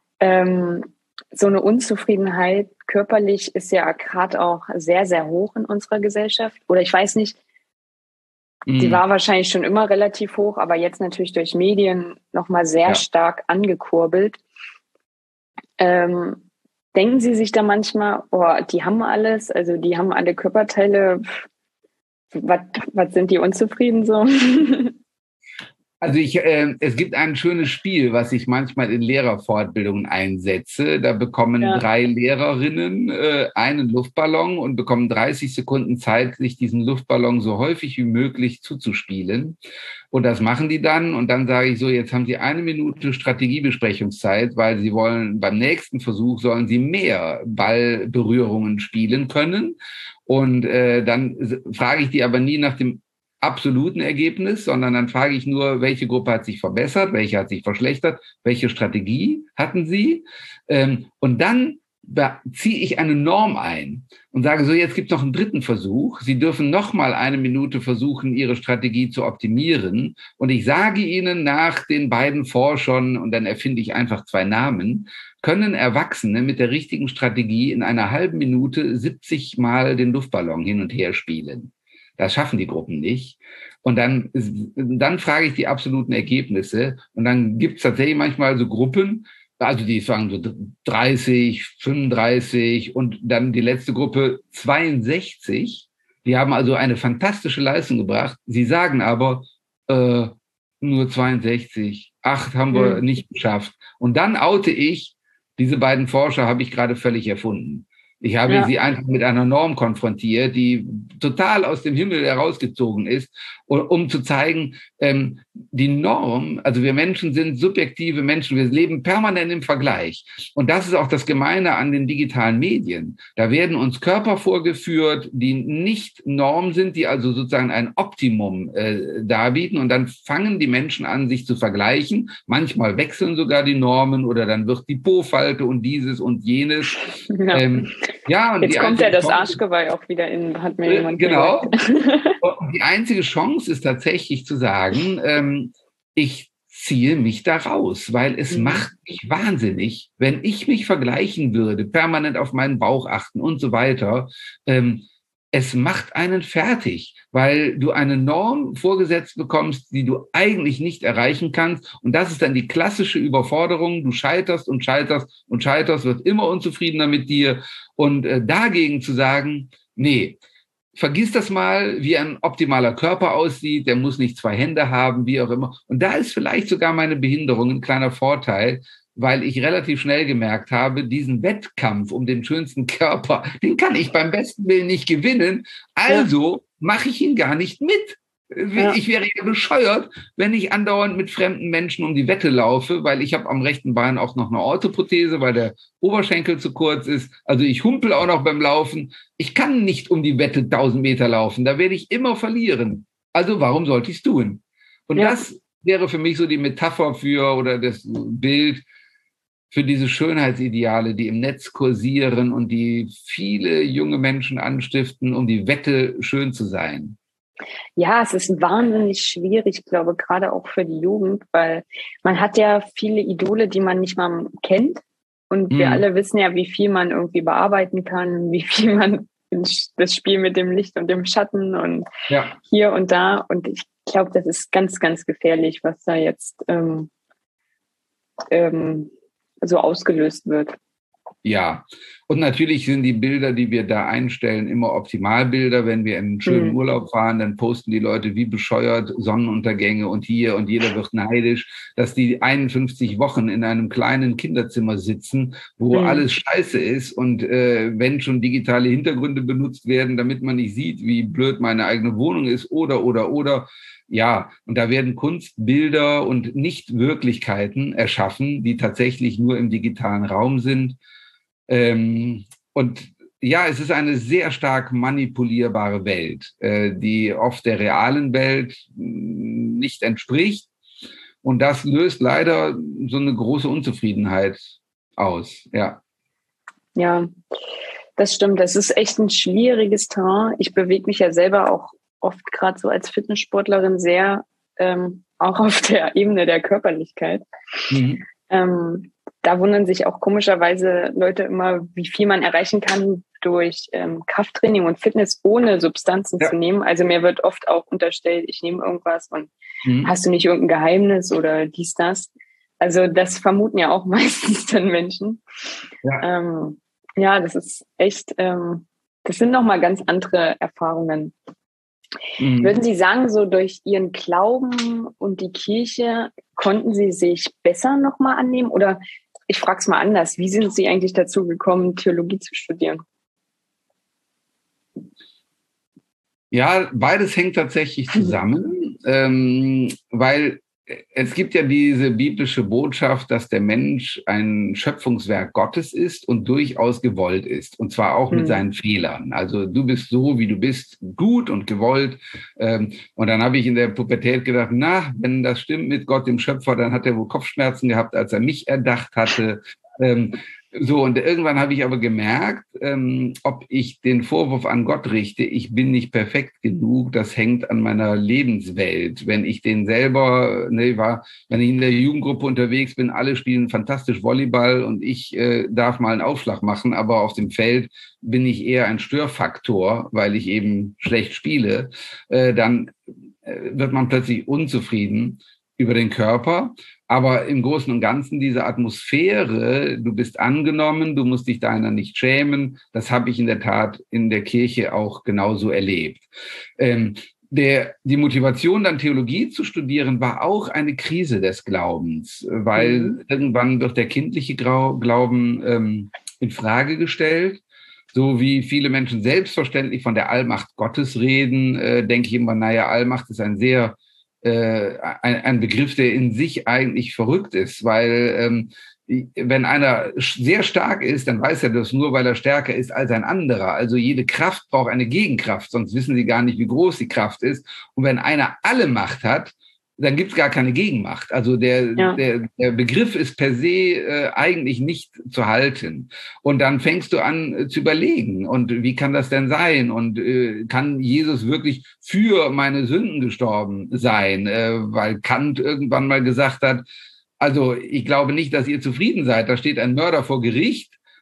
D: So eine Unzufriedenheit körperlich ist ja gerade auch sehr, sehr hoch in unserer Gesellschaft. Oder ich weiß nicht, sie war wahrscheinlich schon immer relativ hoch, aber jetzt natürlich durch Medien nochmal sehr stark angekurbelt. Denken Sie sich da manchmal, die haben alles, also die haben alle Körperteile, was sind die unzufrieden so?
C: Also es gibt ein schönes Spiel, was ich manchmal in Lehrerfortbildungen einsetze. Da bekommen 3 Lehrerinnen einen Luftballon und bekommen 30 Sekunden Zeit, sich diesen Luftballon so häufig wie möglich zuzuspielen. Und das machen die dann. Und dann sage ich so, jetzt haben Sie 1 Minute Strategiebesprechungszeit, weil Sie wollen, beim nächsten Versuch sollen Sie mehr Ballberührungen spielen können. Und dann frage ich die aber nie nach dem absoluten Ergebnis, sondern dann frage ich nur, welche Gruppe hat sich verbessert, welche hat sich verschlechtert, welche Strategie hatten Sie? Und dann ziehe ich eine Norm ein und sage so, jetzt gibt es noch einen 3. Versuch. Sie dürfen noch mal 1 Minute versuchen, Ihre Strategie zu optimieren. Und ich sage Ihnen nach den beiden Forschern, und dann erfinde ich einfach 2 Namen, können Erwachsene mit der richtigen Strategie in einer halben Minute 70 Mal den Luftballon hin und her spielen. Das schaffen die Gruppen nicht. Und dann frage ich die absoluten Ergebnisse. Und dann gibt es tatsächlich manchmal so Gruppen, also die sagen so 30, 35 und dann die letzte Gruppe 62. Die haben also eine fantastische Leistung gebracht. Sie sagen aber, nur 62, 8 haben wir nicht geschafft. Und dann oute ich, diese beiden Forscher habe ich gerade völlig erfunden. Ich habe sie einfach mit einer Norm konfrontiert, die total aus dem Himmel herausgezogen ist, um zu zeigen, die Norm, also wir Menschen sind subjektive Menschen, wir leben permanent im Vergleich. Und das ist auch das Gemeine an den digitalen Medien. Da werden uns Körper vorgeführt, die nicht Norm sind, die also sozusagen ein Optimum darbieten. Und dann fangen die Menschen an, sich zu vergleichen. Manchmal wechseln sogar die Normen oder dann wird die Po-Falte und dieses und jenes. Und
D: jetzt kommt ja das Arschgeweih auch wieder in, hat mir jemand gesagt.
C: Und die einzige Chance ist tatsächlich zu sagen, ich ziehe mich da raus, weil es macht mich wahnsinnig, wenn ich mich vergleichen würde, permanent auf meinen Bauch achten und so weiter. es macht einen fertig, weil du eine Norm vorgesetzt bekommst, die du eigentlich nicht erreichen kannst. Und das ist dann die klassische Überforderung. Du scheiterst und scheiterst und scheiterst, wirst immer unzufriedener mit dir. Und dagegen zu sagen, nee, vergiss das mal, wie ein optimaler Körper aussieht, der muss nicht 2 Hände haben, wie auch immer. Und da ist vielleicht sogar meine Behinderung ein kleiner Vorteil, weil ich relativ schnell gemerkt habe, diesen Wettkampf um den schönsten Körper, den kann ich beim besten Willen nicht gewinnen. Also mache ich ihn gar nicht mit. Ja. Ich wäre ja bescheuert, wenn ich andauernd mit fremden Menschen um die Wette laufe, weil ich habe am rechten Bein auch noch eine Orthoprothese, weil der Oberschenkel zu kurz ist. Also ich humpel auch noch beim Laufen. Ich kann nicht um die Wette 1000 Meter laufen. Da werde ich immer verlieren. Also warum sollte ich es tun? Und das wäre für mich so die Metapher oder das Bild für diese Schönheitsideale, die im Netz kursieren und die viele junge Menschen anstiften, um die Wette schön zu sein.
D: Ja, es ist wahnsinnig schwierig, glaube ich, gerade auch für die Jugend, weil man hat ja viele Idole, die man nicht mal kennt. Und wir alle wissen ja, wie viel man irgendwie bearbeiten kann, wie viel man das Spiel mit dem Licht und dem Schatten und hier und da. Und ich glaube, das ist ganz, ganz gefährlich, was da jetzt so ausgelöst wird.
C: Ja, und natürlich sind die Bilder, die wir da einstellen, immer Optimalbilder. Wenn wir in einen schönen Urlaub fahren, dann posten die Leute wie bescheuert Sonnenuntergänge und hier und jeder wird neidisch, dass die 51 Wochen in einem kleinen Kinderzimmer sitzen, wo alles scheiße ist und wenn schon digitale Hintergründe benutzt werden, damit man nicht sieht, wie blöd meine eigene Wohnung ist oder. Ja, und da werden Kunstbilder und Nicht-Wirklichkeiten erschaffen, die tatsächlich nur im digitalen Raum sind. Und ja, es ist eine sehr stark manipulierbare Welt, die oft der realen Welt nicht entspricht. Und das löst leider so eine große Unzufriedenheit aus. Ja,
D: das stimmt. Das ist echt ein schwieriges Terrain. Ich bewege mich ja selber auch oft gerade so als Fitnesssportlerin sehr auch auf der Ebene der Körperlichkeit. Da wundern sich auch komischerweise Leute immer, wie viel man erreichen kann durch Krafttraining und Fitness ohne Substanzen zu nehmen. Also mir wird oft auch unterstellt, ich nehme irgendwas und hast du nicht irgendein Geheimnis oder dies, das. Also das vermuten ja auch meistens dann Menschen. Das ist echt, das sind nochmal ganz andere Erfahrungen. Würden Sie sagen, so durch Ihren Glauben und die Kirche konnten Sie sich besser nochmal annehmen? Oder ich frage es mal anders, wie sind Sie eigentlich dazu gekommen, Theologie zu studieren?
C: Ja, beides hängt tatsächlich zusammen, weil es gibt ja diese biblische Botschaft, dass der Mensch ein Schöpfungswerk Gottes ist und durchaus gewollt ist. Und zwar auch mit seinen Fehlern. Also du bist so, wie du bist, gut und gewollt. Und dann habe ich in der Pubertät gedacht, wenn das stimmt mit Gott, dem Schöpfer, dann hat er wohl Kopfschmerzen gehabt, als er mich erdacht hatte. Und irgendwann habe ich aber gemerkt, ob ich den Vorwurf an Gott richte, ich bin nicht perfekt genug, das hängt an meiner Lebenswelt. Wenn ich den selber, wenn ich in der Jugendgruppe unterwegs bin, alle spielen fantastisch Volleyball und ich darf mal einen Aufschlag machen, aber auf dem Feld bin ich eher ein Störfaktor, weil ich eben schlecht spiele, dann wird man plötzlich unzufrieden über den Körper. Aber im Großen und Ganzen diese Atmosphäre, du bist angenommen, du musst dich deiner nicht schämen, das habe ich in der Tat in der Kirche auch genauso erlebt. Die Motivation, dann Theologie zu studieren, war auch eine Krise des Glaubens, weil irgendwann wird der kindliche Glauben in Frage gestellt. So wie viele Menschen selbstverständlich von der Allmacht Gottes reden, denke ich immer, Allmacht ist ein Begriff, der in sich eigentlich verrückt ist, weil wenn einer sehr stark ist, dann weiß er das nur, weil er stärker ist als ein anderer. Also jede Kraft braucht eine Gegenkraft, sonst wissen sie gar nicht, wie groß die Kraft ist. Und wenn einer alle Macht hat, dann gibt es gar keine Gegenmacht. Also der Begriff ist per se eigentlich nicht zu halten. Und dann fängst du an zu überlegen, und wie kann das denn sein? Und kann Jesus wirklich für meine Sünden gestorben sein? Weil Kant irgendwann mal gesagt hat, also ich glaube nicht, dass ihr zufrieden seid. Da steht ein Mörder vor Gericht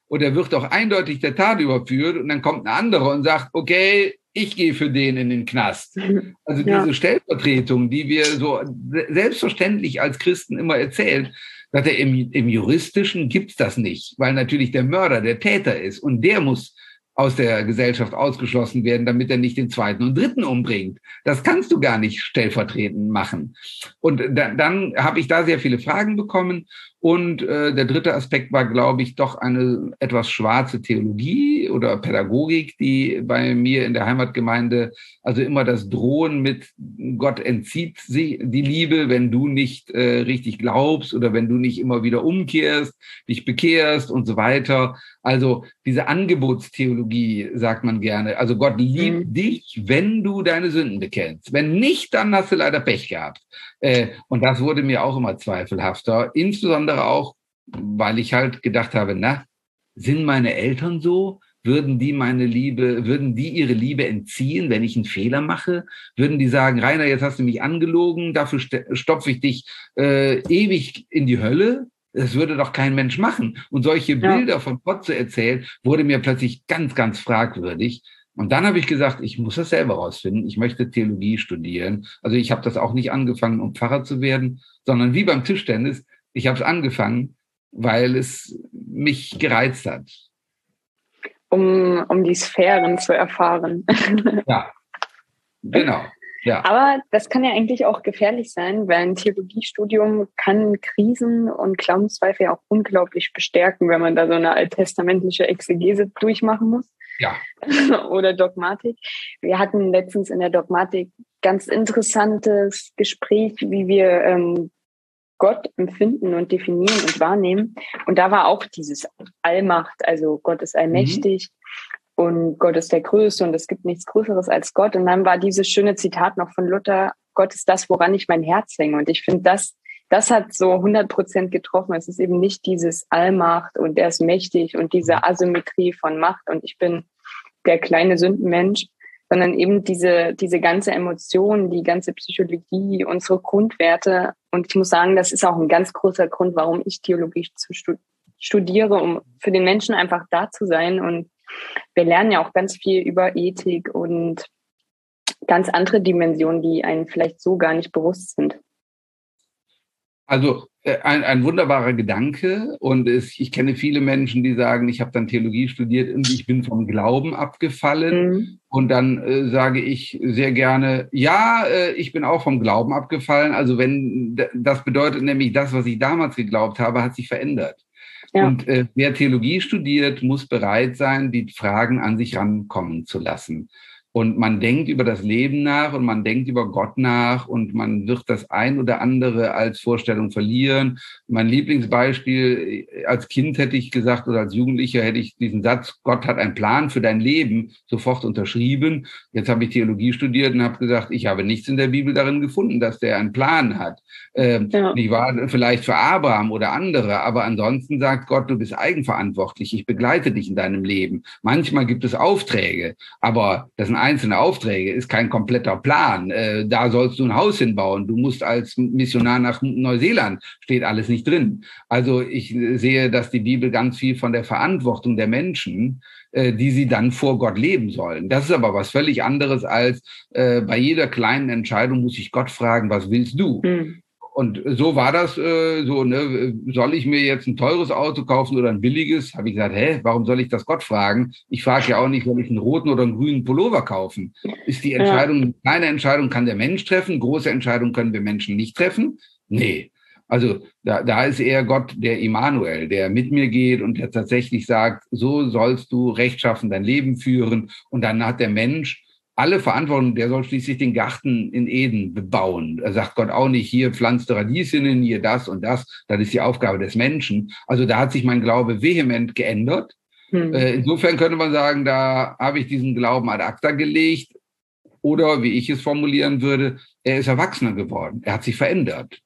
C: und er wird auch eindeutig der Tat überführt und dann kommt ein anderer und sagt, okay, ich gehe für den in den Knast. Also diese Stellvertretung, die wir so selbstverständlich als Christen immer erzählen, dass im Juristischen gibt's das nicht, weil natürlich der Mörder der Täter ist und der muss aus der Gesellschaft ausgeschlossen werden, damit er nicht den zweiten und dritten umbringt. Das kannst du gar nicht stellvertretend machen. Und dann habe ich da sehr viele Fragen bekommen. Und der dritte Aspekt war, glaube ich, doch eine etwas schwarze Theologie oder Pädagogik, die bei mir in der Heimatgemeinde, also immer das Drohen mit Gott entzieht sie die Liebe, wenn du nicht richtig glaubst oder wenn du nicht immer wieder umkehrst, dich bekehrst und so weiter. Also diese Angebotstheologie, sagt man gerne. Also Gott liebt dich, wenn du deine Sünden bekennst. Wenn nicht, dann hast du leider Pech gehabt. Und das wurde mir auch immer zweifelhafter. Insbesondere auch, weil ich halt gedacht habe, na, sind meine Eltern so? Würden die ihre Liebe entziehen, wenn ich einen Fehler mache? Würden die sagen, Rainer, jetzt hast du mich angelogen, dafür stopfe ich dich ewig in die Hölle? Das würde doch kein Mensch machen. Und solche Bilder von Gott zu erzählen, wurde mir plötzlich ganz, ganz fragwürdig. Und dann habe ich gesagt, ich muss das selber rausfinden. Ich möchte Theologie studieren. Also ich habe das auch nicht angefangen, um Pfarrer zu werden, sondern wie beim Tischtennis. Ich habe es angefangen, weil es mich gereizt hat.
D: Um die Sphären zu erfahren.
C: Ja, genau. Ja.
D: Aber das kann ja eigentlich auch gefährlich sein, weil ein Theologiestudium kann Krisen und Glaubenszweifel ja auch unglaublich bestärken, wenn man da so eine alttestamentliche Exegese durchmachen muss.
C: Ja.
D: Oder Dogmatik. Wir hatten letztens in der Dogmatik ganz interessantes Gespräch, wie wir Gott empfinden und definieren und wahrnehmen. Und da war auch dieses Allmacht, also Gott ist allmächtig und Gott ist der Größte und es gibt nichts Größeres als Gott. Und dann war dieses schöne Zitat noch von Luther, Gott ist das, woran ich mein Herz hänge. Und ich finde, das hat so 100% getroffen. Es ist eben nicht dieses Allmacht und er ist mächtig und diese Asymmetrie von Macht und ich bin der kleine Sündenmensch, sondern eben diese ganze Emotion, die ganze Psychologie, unsere Grundwerte. Und ich muss sagen, das ist auch ein ganz großer Grund, warum ich Theologie studiere, um für den Menschen einfach da zu sein. Und wir lernen ja auch ganz viel über Ethik und ganz andere Dimensionen, die einem vielleicht so gar nicht bewusst sind.
C: Also ein wunderbarer Gedanke und ich kenne viele Menschen, die sagen, ich habe dann Theologie studiert und ich bin vom Glauben abgefallen und dann sage ich sehr gerne, ja, ich bin auch vom Glauben abgefallen, also wenn das bedeutet nämlich, das, was ich damals geglaubt habe, hat sich verändert. Ja. Und wer Theologie studiert, muss bereit sein, die Fragen an sich rankommen zu lassen. Und man denkt über das Leben nach und man denkt über Gott nach und man wird das ein oder andere als Vorstellung verlieren. Mein Lieblingsbeispiel, als Kind hätte ich gesagt oder als Jugendlicher hätte ich diesen Satz, Gott hat einen Plan für dein Leben, sofort unterschrieben. Jetzt habe ich Theologie studiert und habe gesagt, ich habe nichts in der Bibel darin gefunden, dass der einen Plan hat. Ich war vielleicht für Abraham oder andere, aber ansonsten sagt Gott, du bist eigenverantwortlich, ich begleite dich in deinem Leben. Manchmal gibt es Aufträge, aber das sind einzelne Aufträge, ist kein kompletter Plan. Da sollst du ein Haus hinbauen. Du musst als Missionar nach Neuseeland, steht alles nicht drin. Also ich sehe, dass die Bibel ganz viel von der Verantwortung der Menschen, die sie dann vor Gott leben sollen. Das ist aber was völlig anderes als bei jeder kleinen Entscheidung muss ich Gott fragen, was willst du? Und so war das soll ich mir jetzt ein teures Auto kaufen oder ein billiges? Habe ich gesagt, warum soll ich das Gott fragen? Ich frage ja auch nicht, soll ich einen roten oder einen grünen Pullover kaufen? Ist die Entscheidung, eine kleine Entscheidung kann der Mensch treffen, große Entscheidungen können wir Menschen nicht treffen? Nee. Also da ist eher Gott der Immanuel, der mit mir geht und der tatsächlich sagt, so sollst du rechtschaffen dein Leben führen. Und dann hat der Mensch alle Verantwortung, der soll schließlich den Garten in Eden bebauen. Da sagt Gott auch nicht, hier pflanzt Radieschen, hier das und das. Das ist die Aufgabe des Menschen. Also da hat sich mein Glaube vehement geändert. Insofern könnte man sagen, da habe ich diesen Glauben ad acta gelegt. Oder, wie ich es formulieren würde, er ist erwachsener geworden. Er hat sich verändert.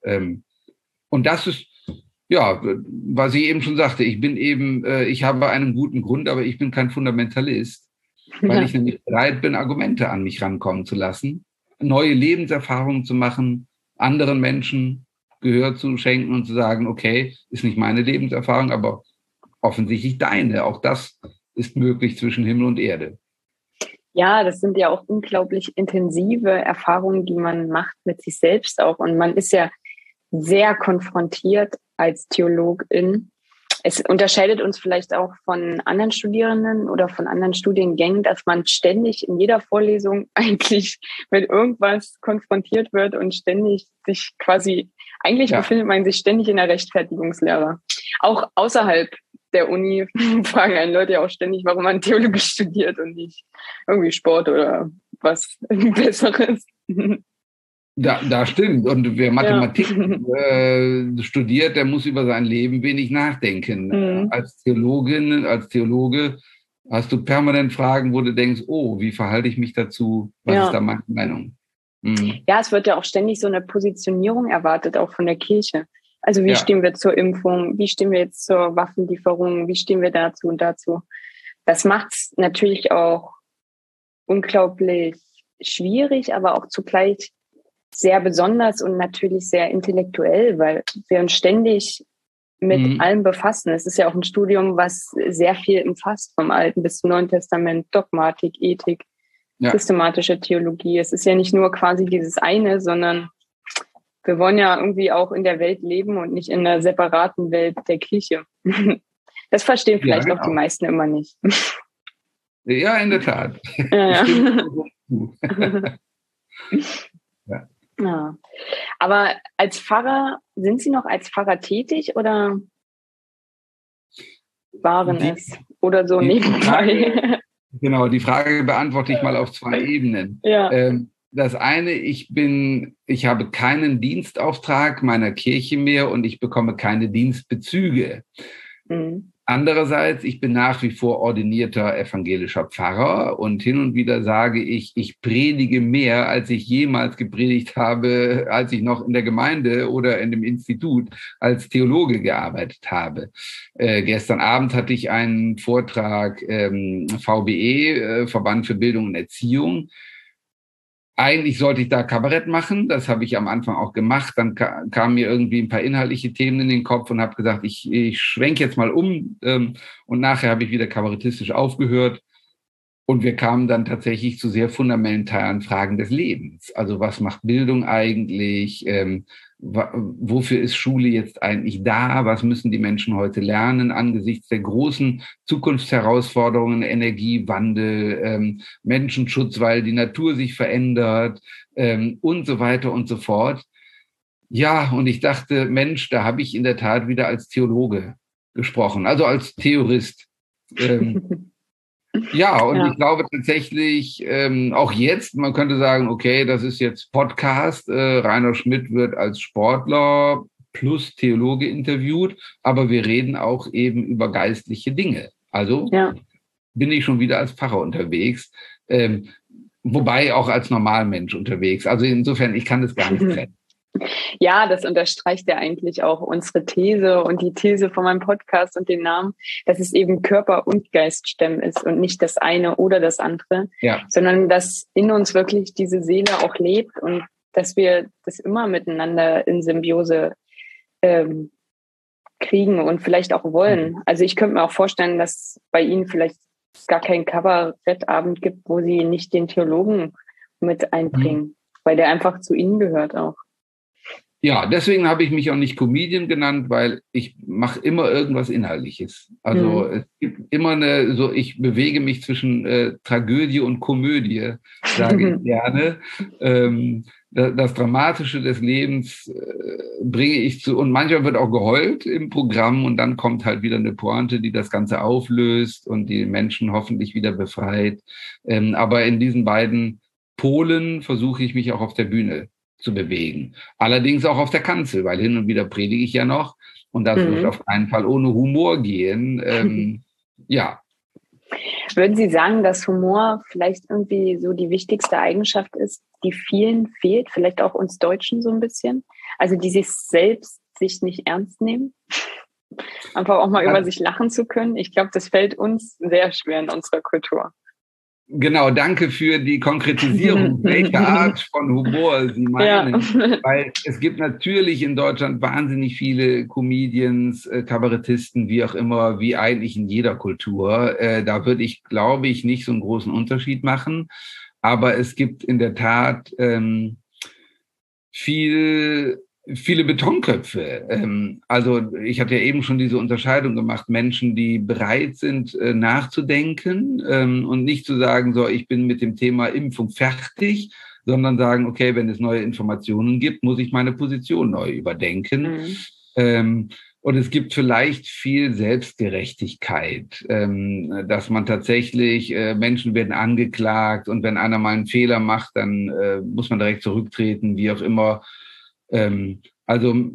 C: Und das ist, ja, was ich eben schon sagte, ich habe einen guten Grund, aber ich bin kein Fundamentalist. Weil ich nämlich bereit bin, Argumente an mich rankommen zu lassen, neue Lebenserfahrungen zu machen, anderen Menschen Gehör zu schenken und zu sagen, okay, ist nicht meine Lebenserfahrung, aber offensichtlich deine. Auch das ist möglich zwischen Himmel und Erde.
D: Ja, das sind ja auch unglaublich intensive Erfahrungen, die man macht mit sich selbst auch. Und man ist ja sehr konfrontiert als Theologin. Es unterscheidet uns vielleicht auch von anderen Studierenden oder von anderen Studiengängen, dass man ständig in jeder Vorlesung eigentlich mit irgendwas konfrontiert wird und ständig sich quasi, eigentlich befindet man sich ständig in der Rechtfertigungslehre. Auch außerhalb der Uni fragen einen Leute ja auch ständig, warum man Theologie studiert und nicht irgendwie Sport oder was Besseres.
C: Da stimmt. Und wer Mathematik studiert, der muss über sein Leben wenig nachdenken. Als Theologin, als Theologe hast du permanent Fragen, wo du denkst, oh, wie verhalte ich mich dazu? Was ist da meine Meinung?
D: Ja, es wird ja auch ständig so eine Positionierung erwartet, auch von der Kirche. Also wie stehen wir zur Impfung? Wie stehen wir jetzt zur Waffenlieferung? Wie stehen wir dazu und dazu? Das macht es natürlich auch unglaublich schwierig, aber auch zugleich sehr besonders und natürlich sehr intellektuell, weil wir uns ständig mit allem befassen. Es ist ja auch ein Studium, was sehr viel umfasst, vom Alten bis zum Neuen Testament, Dogmatik, Ethik, systematische Theologie. Es ist ja nicht nur quasi dieses eine, sondern wir wollen ja irgendwie auch in der Welt leben und nicht in einer separaten Welt der Kirche. Das verstehen vielleicht auch die meisten immer nicht.
C: Ja, in der Tat.
D: Ja. Aber als Pfarrer, sind Sie noch als Pfarrer tätig oder waren es? Oder so nebenbei?
C: Genau, die Frage beantworte ich mal auf 2 Ebenen.
D: Ja.
C: Das eine, ich habe keinen Dienstauftrag meiner Kirche mehr und ich bekomme keine Dienstbezüge. Andererseits, ich bin nach wie vor ordinierter evangelischer Pfarrer und hin und wieder sage ich, ich predige mehr, als ich jemals gepredigt habe, als ich noch in der Gemeinde oder in dem Institut als Theologe gearbeitet habe. Gestern Abend hatte ich einen Vortrag VBE, Verband für Bildung und Erziehung. Eigentlich sollte ich da Kabarett machen, das habe ich am Anfang auch gemacht. Dann kamen mir irgendwie ein paar inhaltliche Themen in den Kopf und habe gesagt, ich schwenke jetzt mal um. Und nachher habe ich wieder kabarettistisch aufgehört. Und wir kamen dann tatsächlich zu sehr fundamentalen Fragen des Lebens. Also was macht Bildung eigentlich? Wofür ist Schule jetzt eigentlich da? Was müssen die Menschen heute lernen angesichts der großen Zukunftsherausforderungen, Energiewandel, Menschenschutz, weil die Natur sich verändert und so weiter und so fort. Ja, und ich dachte, Mensch, da habe ich in der Tat wieder als Theologe gesprochen, also als Theorist. Ja, und ich glaube tatsächlich, auch jetzt, man könnte sagen, okay, das ist jetzt Podcast, Rainer Schmidt wird als Sportler plus Theologe interviewt, aber wir reden auch eben über geistliche Dinge. Also bin ich schon wieder als Pfarrer unterwegs, wobei auch als Normalmensch unterwegs. Also insofern, ich kann das gar nicht trennen.
D: Ja, das unterstreicht ja eigentlich auch unsere These und die These von meinem Podcast und den Namen, dass es eben Körper- und Geiststämm ist und nicht das eine oder das andere, sondern dass in uns wirklich diese Seele auch lebt und dass wir das immer miteinander in Symbiose kriegen und vielleicht auch wollen. Also ich könnte mir auch vorstellen, dass bei Ihnen vielleicht gar keinen Kabarettabend gibt, wo Sie nicht den Theologen mit einbringen, weil der einfach zu Ihnen gehört auch.
C: Ja, deswegen habe ich mich auch nicht Comedian genannt, weil ich mache immer irgendwas Inhaltliches. Also es gibt immer ich bewege mich zwischen Tragödie und Komödie, sage ich gerne. Das Dramatische des Lebens bringe ich zu, und manchmal wird auch geheult im Programm und dann kommt halt wieder eine Pointe, die das Ganze auflöst und die Menschen hoffentlich wieder befreit. Aber in diesen beiden Polen versuche ich mich auch auf der Bühne zu bewegen. Allerdings auch auf der Kanzel, weil hin und wieder predige ich ja noch und das wird auf keinen Fall ohne Humor gehen. Ja.
D: Würden Sie sagen, dass Humor vielleicht irgendwie so die wichtigste Eigenschaft ist, die vielen fehlt, vielleicht auch uns Deutschen so ein bisschen? Also die sich nicht ernst nehmen? Einfach auch mal über sich lachen zu können. Ich glaube, das fällt uns sehr schwer in unserer Kultur.
C: Genau, danke für die Konkretisierung, welche Art von Humor Sie meinen. Ja. Weil es gibt natürlich in Deutschland wahnsinnig viele Comedians, Kabarettisten, wie auch immer, wie eigentlich in jeder Kultur. Da würde ich, glaube ich, nicht so einen großen Unterschied machen. Aber es gibt in der Tat viele Betonköpfe. Also ich hatte ja eben schon diese Unterscheidung gemacht, Menschen, die bereit sind, nachzudenken und nicht zu sagen, so, ich bin mit dem Thema Impfung fertig, sondern sagen, okay, wenn es neue Informationen gibt, muss ich meine Position neu überdenken. Und es gibt vielleicht viel Selbstgerechtigkeit, dass man tatsächlich, Menschen werden angeklagt und wenn einer mal einen Fehler macht, dann muss man direkt zurücktreten, wie auch immer. Also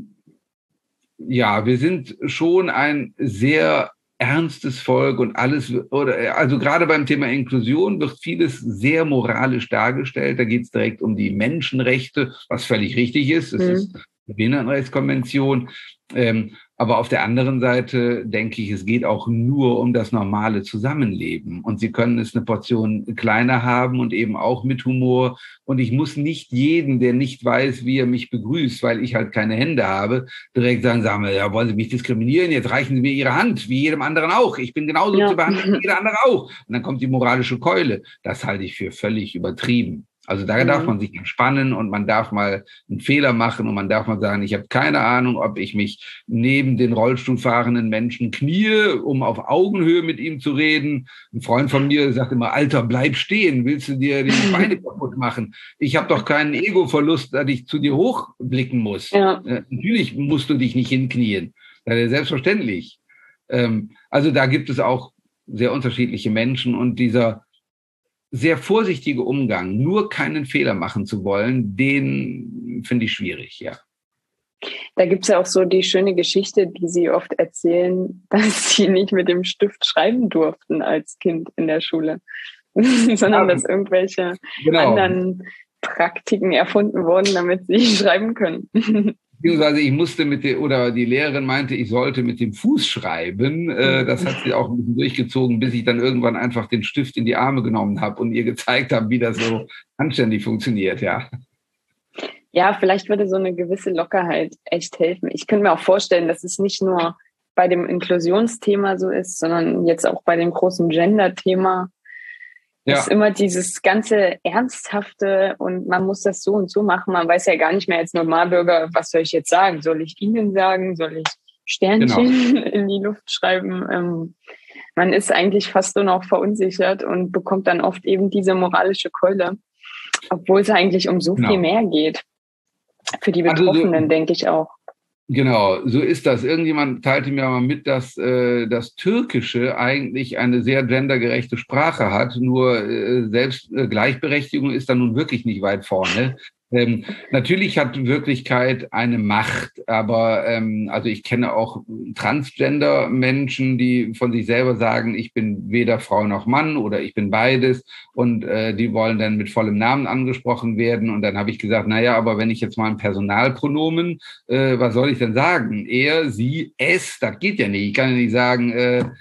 C: ja, wir sind schon ein sehr ernstes Volk und also gerade beim Thema Inklusion wird vieles sehr moralisch dargestellt. Da geht es direkt um die Menschenrechte, was völlig richtig ist. Es ist die Behindertenrechtskonvention. Aber auf der anderen Seite denke ich, es geht auch nur um das normale Zusammenleben. Und Sie können es eine Portion kleiner haben und eben auch mit Humor. Und ich muss nicht jeden, der nicht weiß, wie er mich begrüßt, weil ich halt keine Hände habe, direkt sagen, ja, wollen Sie mich diskriminieren? Jetzt reichen Sie mir Ihre Hand, wie jedem anderen auch. Ich bin genauso zu behandeln wie jeder andere auch. Und dann kommt die moralische Keule. Das halte ich für völlig übertrieben. Also da darf man sich entspannen und man darf mal einen Fehler machen und man darf mal sagen, ich habe keine Ahnung, ob ich mich neben den Rollstuhl fahrenden Menschen knie, um auf Augenhöhe mit ihm zu reden. Ein Freund von mir sagt immer, Alter, bleib stehen, willst du dir die Beine kaputt machen? Ich habe doch keinen Ego-Verlust, dass ich zu dir hochblicken muss. Ja. Natürlich musst du dich nicht hinknien. Das ist selbstverständlich. Also da gibt es auch sehr unterschiedliche Menschen und dieser sehr vorsichtige Umgang, nur keinen Fehler machen zu wollen, den finde ich schwierig, ja.
D: Da gibt es ja auch so die schöne Geschichte, die Sie oft erzählen, dass Sie nicht mit dem Stift schreiben durften als Kind in der Schule, sondern dass irgendwelche anderen Praktiken erfunden wurden, damit Sie schreiben können.
C: Beziehungsweise ich musste die Lehrerin meinte, ich sollte mit dem Fuß schreiben. Das hat sie auch ein bisschen durchgezogen, bis ich dann irgendwann einfach den Stift in die Arme genommen habe und ihr gezeigt habe, wie das so anständig funktioniert, ja.
D: Ja, vielleicht würde so eine gewisse Lockerheit echt helfen. Ich könnte mir auch vorstellen, dass es nicht nur bei dem Inklusionsthema so ist, sondern jetzt auch bei dem großen Gender-Thema. Ja. Es ist immer dieses ganze Ernsthafte und man muss das so und so machen. Man weiß ja gar nicht mehr als Normalbürger, was soll ich jetzt sagen? Soll ich Ihnen sagen? Soll ich Sternchen in die Luft schreiben? Man ist eigentlich fast nur noch verunsichert und bekommt dann oft eben diese moralische Keule, obwohl es eigentlich um so viel mehr geht. Für die Betroffenen, denke ich auch.
C: Genau, so ist das. Irgendjemand teilte mir mal mit, dass das Türkische eigentlich eine sehr gendergerechte Sprache hat, nur selbst Gleichberechtigung ist da nun wirklich nicht weit vorne. Natürlich hat Wirklichkeit eine Macht, aber also ich kenne auch Transgender-Menschen, die von sich selber sagen, ich bin weder Frau noch Mann oder ich bin beides und die wollen dann mit vollem Namen angesprochen werden und dann habe ich gesagt, naja, aber wenn ich jetzt mal ein Personalpronomen, was soll ich denn sagen? Er, sie, es, das geht ja nicht. Ich kann ja nicht sagen,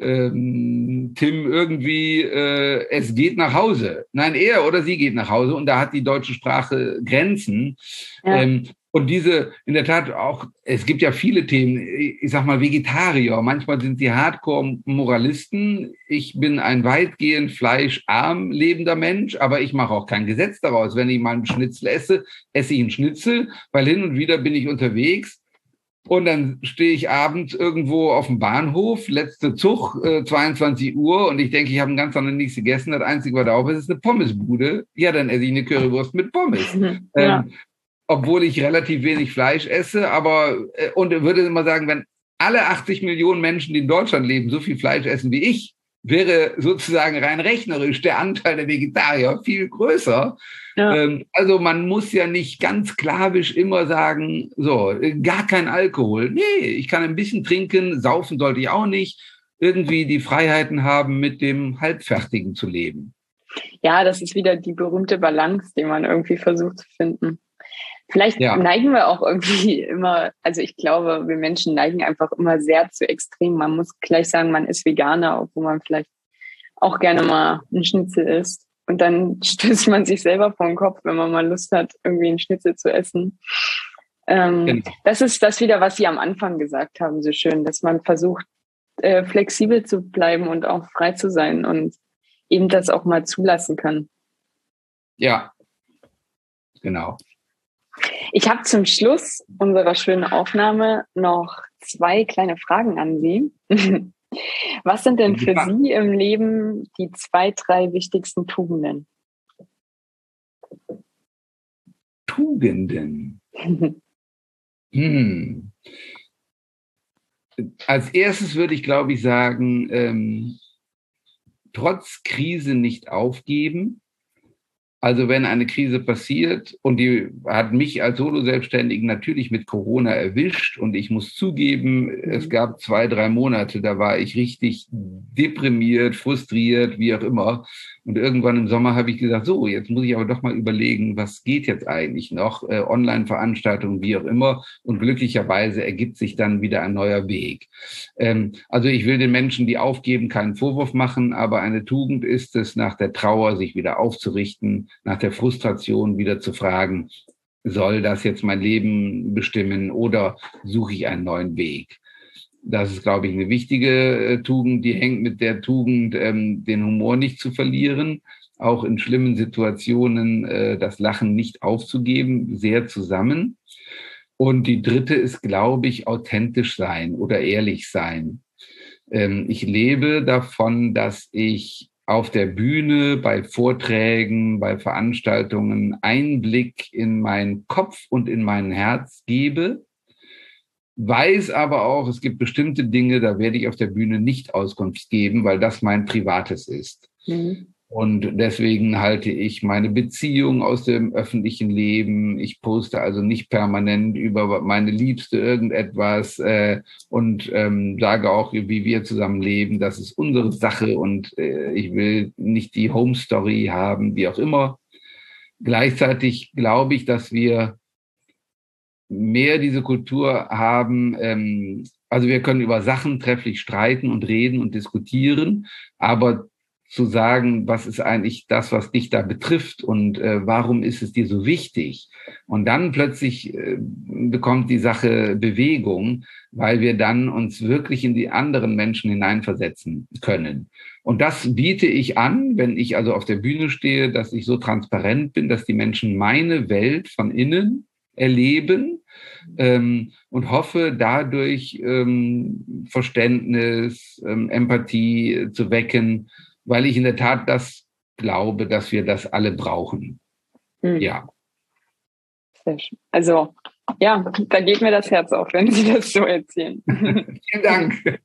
C: Tim irgendwie, es geht nach Hause. Nein, er oder sie geht nach Hause und da hat die deutsche Sprache Grenzen. Ja. Und in der Tat auch, es gibt ja viele Themen, ich sag mal Vegetarier, manchmal sind sie Hardcore-Moralisten. Ich bin ein weitgehend fleischarm lebender Mensch, aber ich mache auch kein Gesetz daraus. Wenn ich mal einen Schnitzel esse, esse ich einen Schnitzel, weil hin und wieder bin ich unterwegs. Und dann stehe ich abends irgendwo auf dem Bahnhof, letzte Zug, 22 Uhr und ich denke, ich habe einen ganz anderen nichts gegessen. Das Einzige, was da auf ist eine Pommesbude. Ja, dann esse ich eine Currywurst mit Pommes. Ja. Obwohl ich relativ wenig Fleisch esse, aber und würde immer sagen, wenn alle 80 Millionen Menschen, die in Deutschland leben, so viel Fleisch essen wie ich, wäre sozusagen rein rechnerisch der Anteil der Vegetarier viel größer. Ja. Also man muss ja nicht ganz sklavisch immer sagen, so, gar kein Alkohol. Nee, ich kann ein bisschen trinken, saufen sollte ich auch nicht. Irgendwie die Freiheiten haben, mit dem Halbfertigen zu leben.
D: Ja, das ist wieder die berühmte Balance, die man irgendwie versucht zu finden. Vielleicht neigen wir auch irgendwie immer, also ich glaube, wir Menschen neigen einfach immer sehr zu extrem. Man muss gleich sagen, man ist Veganer, obwohl man vielleicht auch gerne mal ein Schnitzel isst. Und dann stößt man sich selber vor den Kopf, wenn man mal Lust hat, irgendwie einen Schnitzel zu essen. Das ist das wieder, was Sie am Anfang gesagt haben, so schön, dass man versucht, flexibel zu bleiben und auch frei zu sein und eben das auch mal zulassen kann.
C: Ja, genau.
D: Ich habe zum Schluss unserer schönen Aufnahme noch 2 kleine Fragen an Sie. Was sind denn für Sie im Leben die 2, 3 wichtigsten Tugenden?
C: Tugenden. Als erstes würde ich, glaube ich, sagen, trotz Krise nicht aufgeben. Also wenn eine Krise passiert und die hat mich als Solo-Selbstständigen natürlich mit Corona erwischt und ich muss zugeben, es gab 2, 3 Monate, da war ich richtig deprimiert, frustriert, wie auch immer. Und irgendwann im Sommer habe ich gesagt, so, jetzt muss ich aber doch mal überlegen, was geht jetzt eigentlich noch? Online-Veranstaltungen, wie auch immer. Und glücklicherweise ergibt sich dann wieder ein neuer Weg. Also ich will den Menschen, die aufgeben, keinen Vorwurf machen, aber eine Tugend ist es, nach der Trauer sich wieder aufzurichten, nach der Frustration wieder zu fragen, soll das jetzt mein Leben bestimmen oder suche ich einen neuen Weg? Das ist, glaube ich, eine wichtige Tugend, die hängt mit der Tugend, den Humor nicht zu verlieren, auch in schlimmen Situationen das Lachen nicht aufzugeben, sehr zusammen. Und die dritte ist, glaube ich, authentisch sein oder ehrlich sein. Ich lebe davon, dass ich auf der Bühne, bei Vorträgen, bei Veranstaltungen Einblick in meinen Kopf und in mein Herz gebe, weiß aber auch, es gibt bestimmte Dinge, da werde ich auf der Bühne nicht Auskunft geben, weil das mein Privates ist. Und deswegen halte ich meine Beziehung aus dem öffentlichen Leben. Ich poste also nicht permanent über meine Liebste irgendetwas und sage auch, wie wir zusammen leben. Das ist unsere Sache und ich will nicht die Home Story haben, wie auch immer. Gleichzeitig glaube ich, dass wir mehr diese Kultur haben. Also wir können über Sachen trefflich streiten und reden und diskutieren, aber zu sagen, was ist eigentlich das, was dich da betrifft und warum ist es dir so wichtig? Und dann plötzlich bekommt die Sache Bewegung, weil wir dann uns wirklich in die anderen Menschen hineinversetzen können. Und das biete ich an, wenn ich also auf der Bühne stehe, dass ich so transparent bin, dass die Menschen meine Welt von innen erleben und hoffe, dadurch Verständnis, Empathie zu wecken, weil ich in der Tat das glaube, dass wir das alle brauchen. Ja.
D: Sehr schön. Also, ja, da geht mir das Herz auf, wenn Sie das so erzählen.
C: Vielen Dank.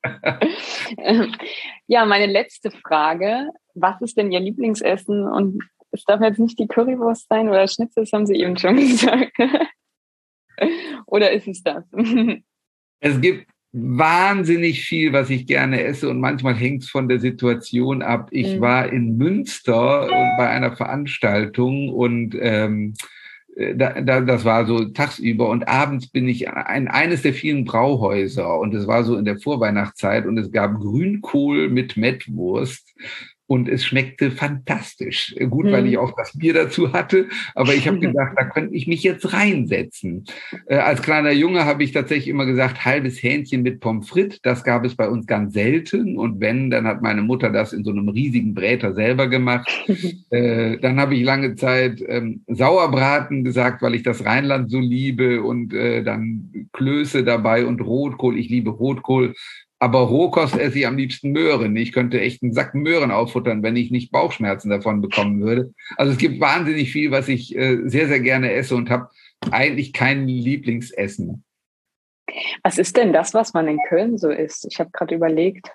D: Ja, meine letzte Frage. Was ist denn Ihr Lieblingsessen? Und es darf jetzt nicht die Currywurst sein oder Schnitzel, das haben Sie eben schon gesagt. Oder ist es das?
C: Es gibt wahnsinnig viel, was ich gerne esse und manchmal hängt es von der Situation ab. Ich war in Münster bei einer Veranstaltung und das war so tagsüber und abends bin ich in eines der vielen Brauhäuser und es war so in der Vorweihnachtszeit und es gab Grünkohl mit Mettwurst. Und es schmeckte fantastisch. Gut, weil ich auch das Bier dazu hatte. Aber ich habe gedacht, da könnte ich mich jetzt reinsetzen. Als kleiner Junge habe ich tatsächlich immer gesagt, halbes Hähnchen mit Pommes frites. Das gab es bei uns ganz selten. Und wenn, dann hat meine Mutter das in so einem riesigen Bräter selber gemacht. Dann habe ich lange Zeit Sauerbraten gesagt, weil ich das Rheinland so liebe. Und dann Klöße dabei und Rotkohl. Ich liebe Rotkohl. Aber Rohkost esse ich am liebsten Möhren. Ich könnte echt einen Sack Möhren auffuttern, wenn ich nicht Bauchschmerzen davon bekommen würde. Also es gibt wahnsinnig viel, was ich sehr, sehr gerne esse und habe eigentlich kein Lieblingsessen.
D: Was ist denn das, was man in Köln so isst? Ich habe gerade überlegt.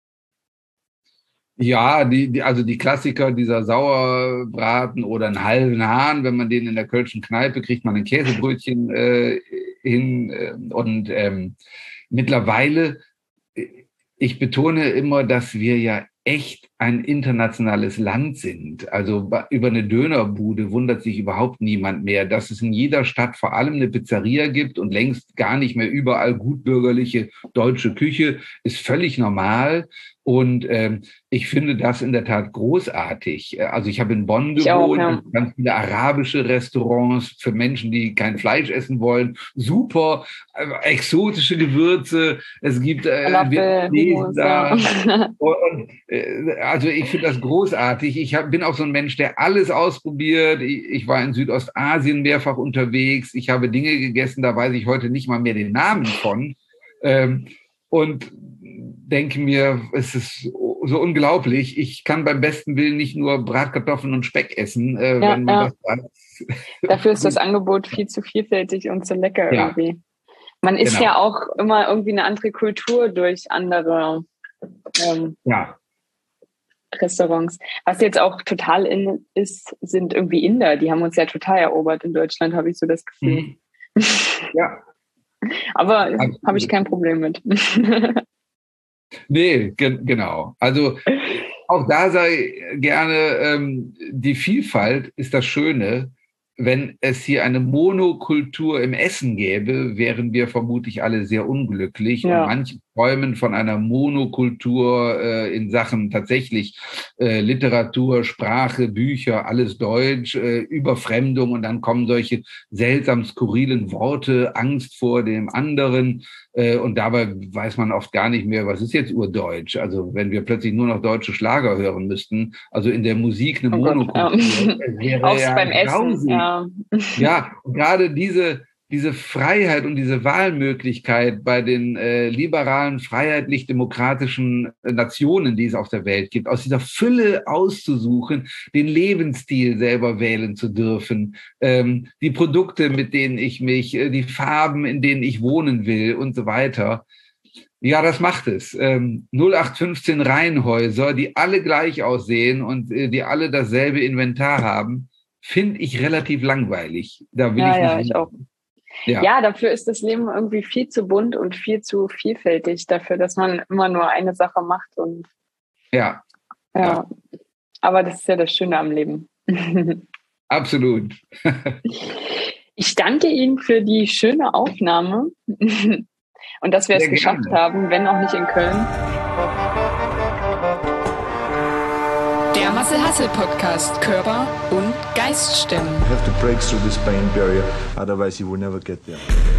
C: Ja, also die Klassiker, dieser Sauerbraten oder einen halben Hahn, wenn man den in der kölschen Kneipe kriegt, man ein Käsebrötchen hin und mittlerweile, ich betone immer, dass wir ja echt ein internationales Land sind. Also über eine Dönerbude wundert sich überhaupt niemand mehr. Dass es in jeder Stadt vor allem eine Pizzeria gibt und längst gar nicht mehr überall gutbürgerliche deutsche Küche, ist völlig normal. Und ich finde das in der Tat großartig. Also ich habe in Bonn gewohnt, ganz viele arabische Restaurants für Menschen, die kein Fleisch essen wollen. Super, exotische Gewürze. Es gibt Vietnamesen da. Also ich finde das großartig. Ich bin auch so ein Mensch, der alles ausprobiert. Ich war in Südostasien mehrfach unterwegs. Ich habe Dinge gegessen, da weiß ich heute nicht mal mehr den Namen von. Und denke mir, es ist so unglaublich. Ich kann beim besten Willen nicht nur Bratkartoffeln und Speck essen. Wenn man das
D: Dafür ist das Angebot viel zu vielfältig und zu lecker irgendwie. Man isst ja auch immer irgendwie eine andere Kultur durch andere Restaurants. Was jetzt auch total in ist, sind irgendwie Inder. Die haben uns ja total erobert in Deutschland, habe ich so das Gefühl.
C: Ja.
D: Aber habe ich kein Problem mit.
C: Nee, genau. Also auch da sei gerne, die Vielfalt ist das Schöne. Wenn es hier eine Monokultur im Essen gäbe, wären wir vermutlich alle sehr unglücklich. Ja. Und manche träumen von einer Monokultur in Sachen tatsächlich Literatur, Sprache, Bücher, alles Deutsch, Überfremdung. Und dann kommen solche seltsam skurrilen Worte, Angst vor dem anderen. Und dabei weiß man oft gar nicht mehr, was ist jetzt Urdeutsch. Also wenn wir plötzlich nur noch deutsche Schlager hören müssten, also in der Musik eine Monokultur. Wäre
D: auch beim Essen,
C: ja, gerade diese Freiheit und diese Wahlmöglichkeit bei den liberalen, freiheitlich-demokratischen Nationen, die es auf der Welt gibt, aus dieser Fülle auszusuchen, den Lebensstil selber wählen zu dürfen, die Produkte, mit denen ich mich, die Farben, in denen ich wohnen will und so weiter. Ja, das macht es. 0815 Reihenhäuser, die alle gleich aussehen und die alle dasselbe Inventar haben, finde ich relativ langweilig. Da will
D: ich auch. Ja, dafür ist das Leben irgendwie viel zu bunt und viel zu vielfältig dafür, dass man immer nur eine Sache macht und ja. Aber das ist ja das Schöne am Leben.
C: Absolut.
D: Ich danke Ihnen für die schöne Aufnahme und dass wir es geschafft haben, wenn auch nicht in Köln.
A: Der Marcel Hassel Podcast Körper und Geist stemmen.
B: You have to break through this pain barrier, otherwise you will never get there.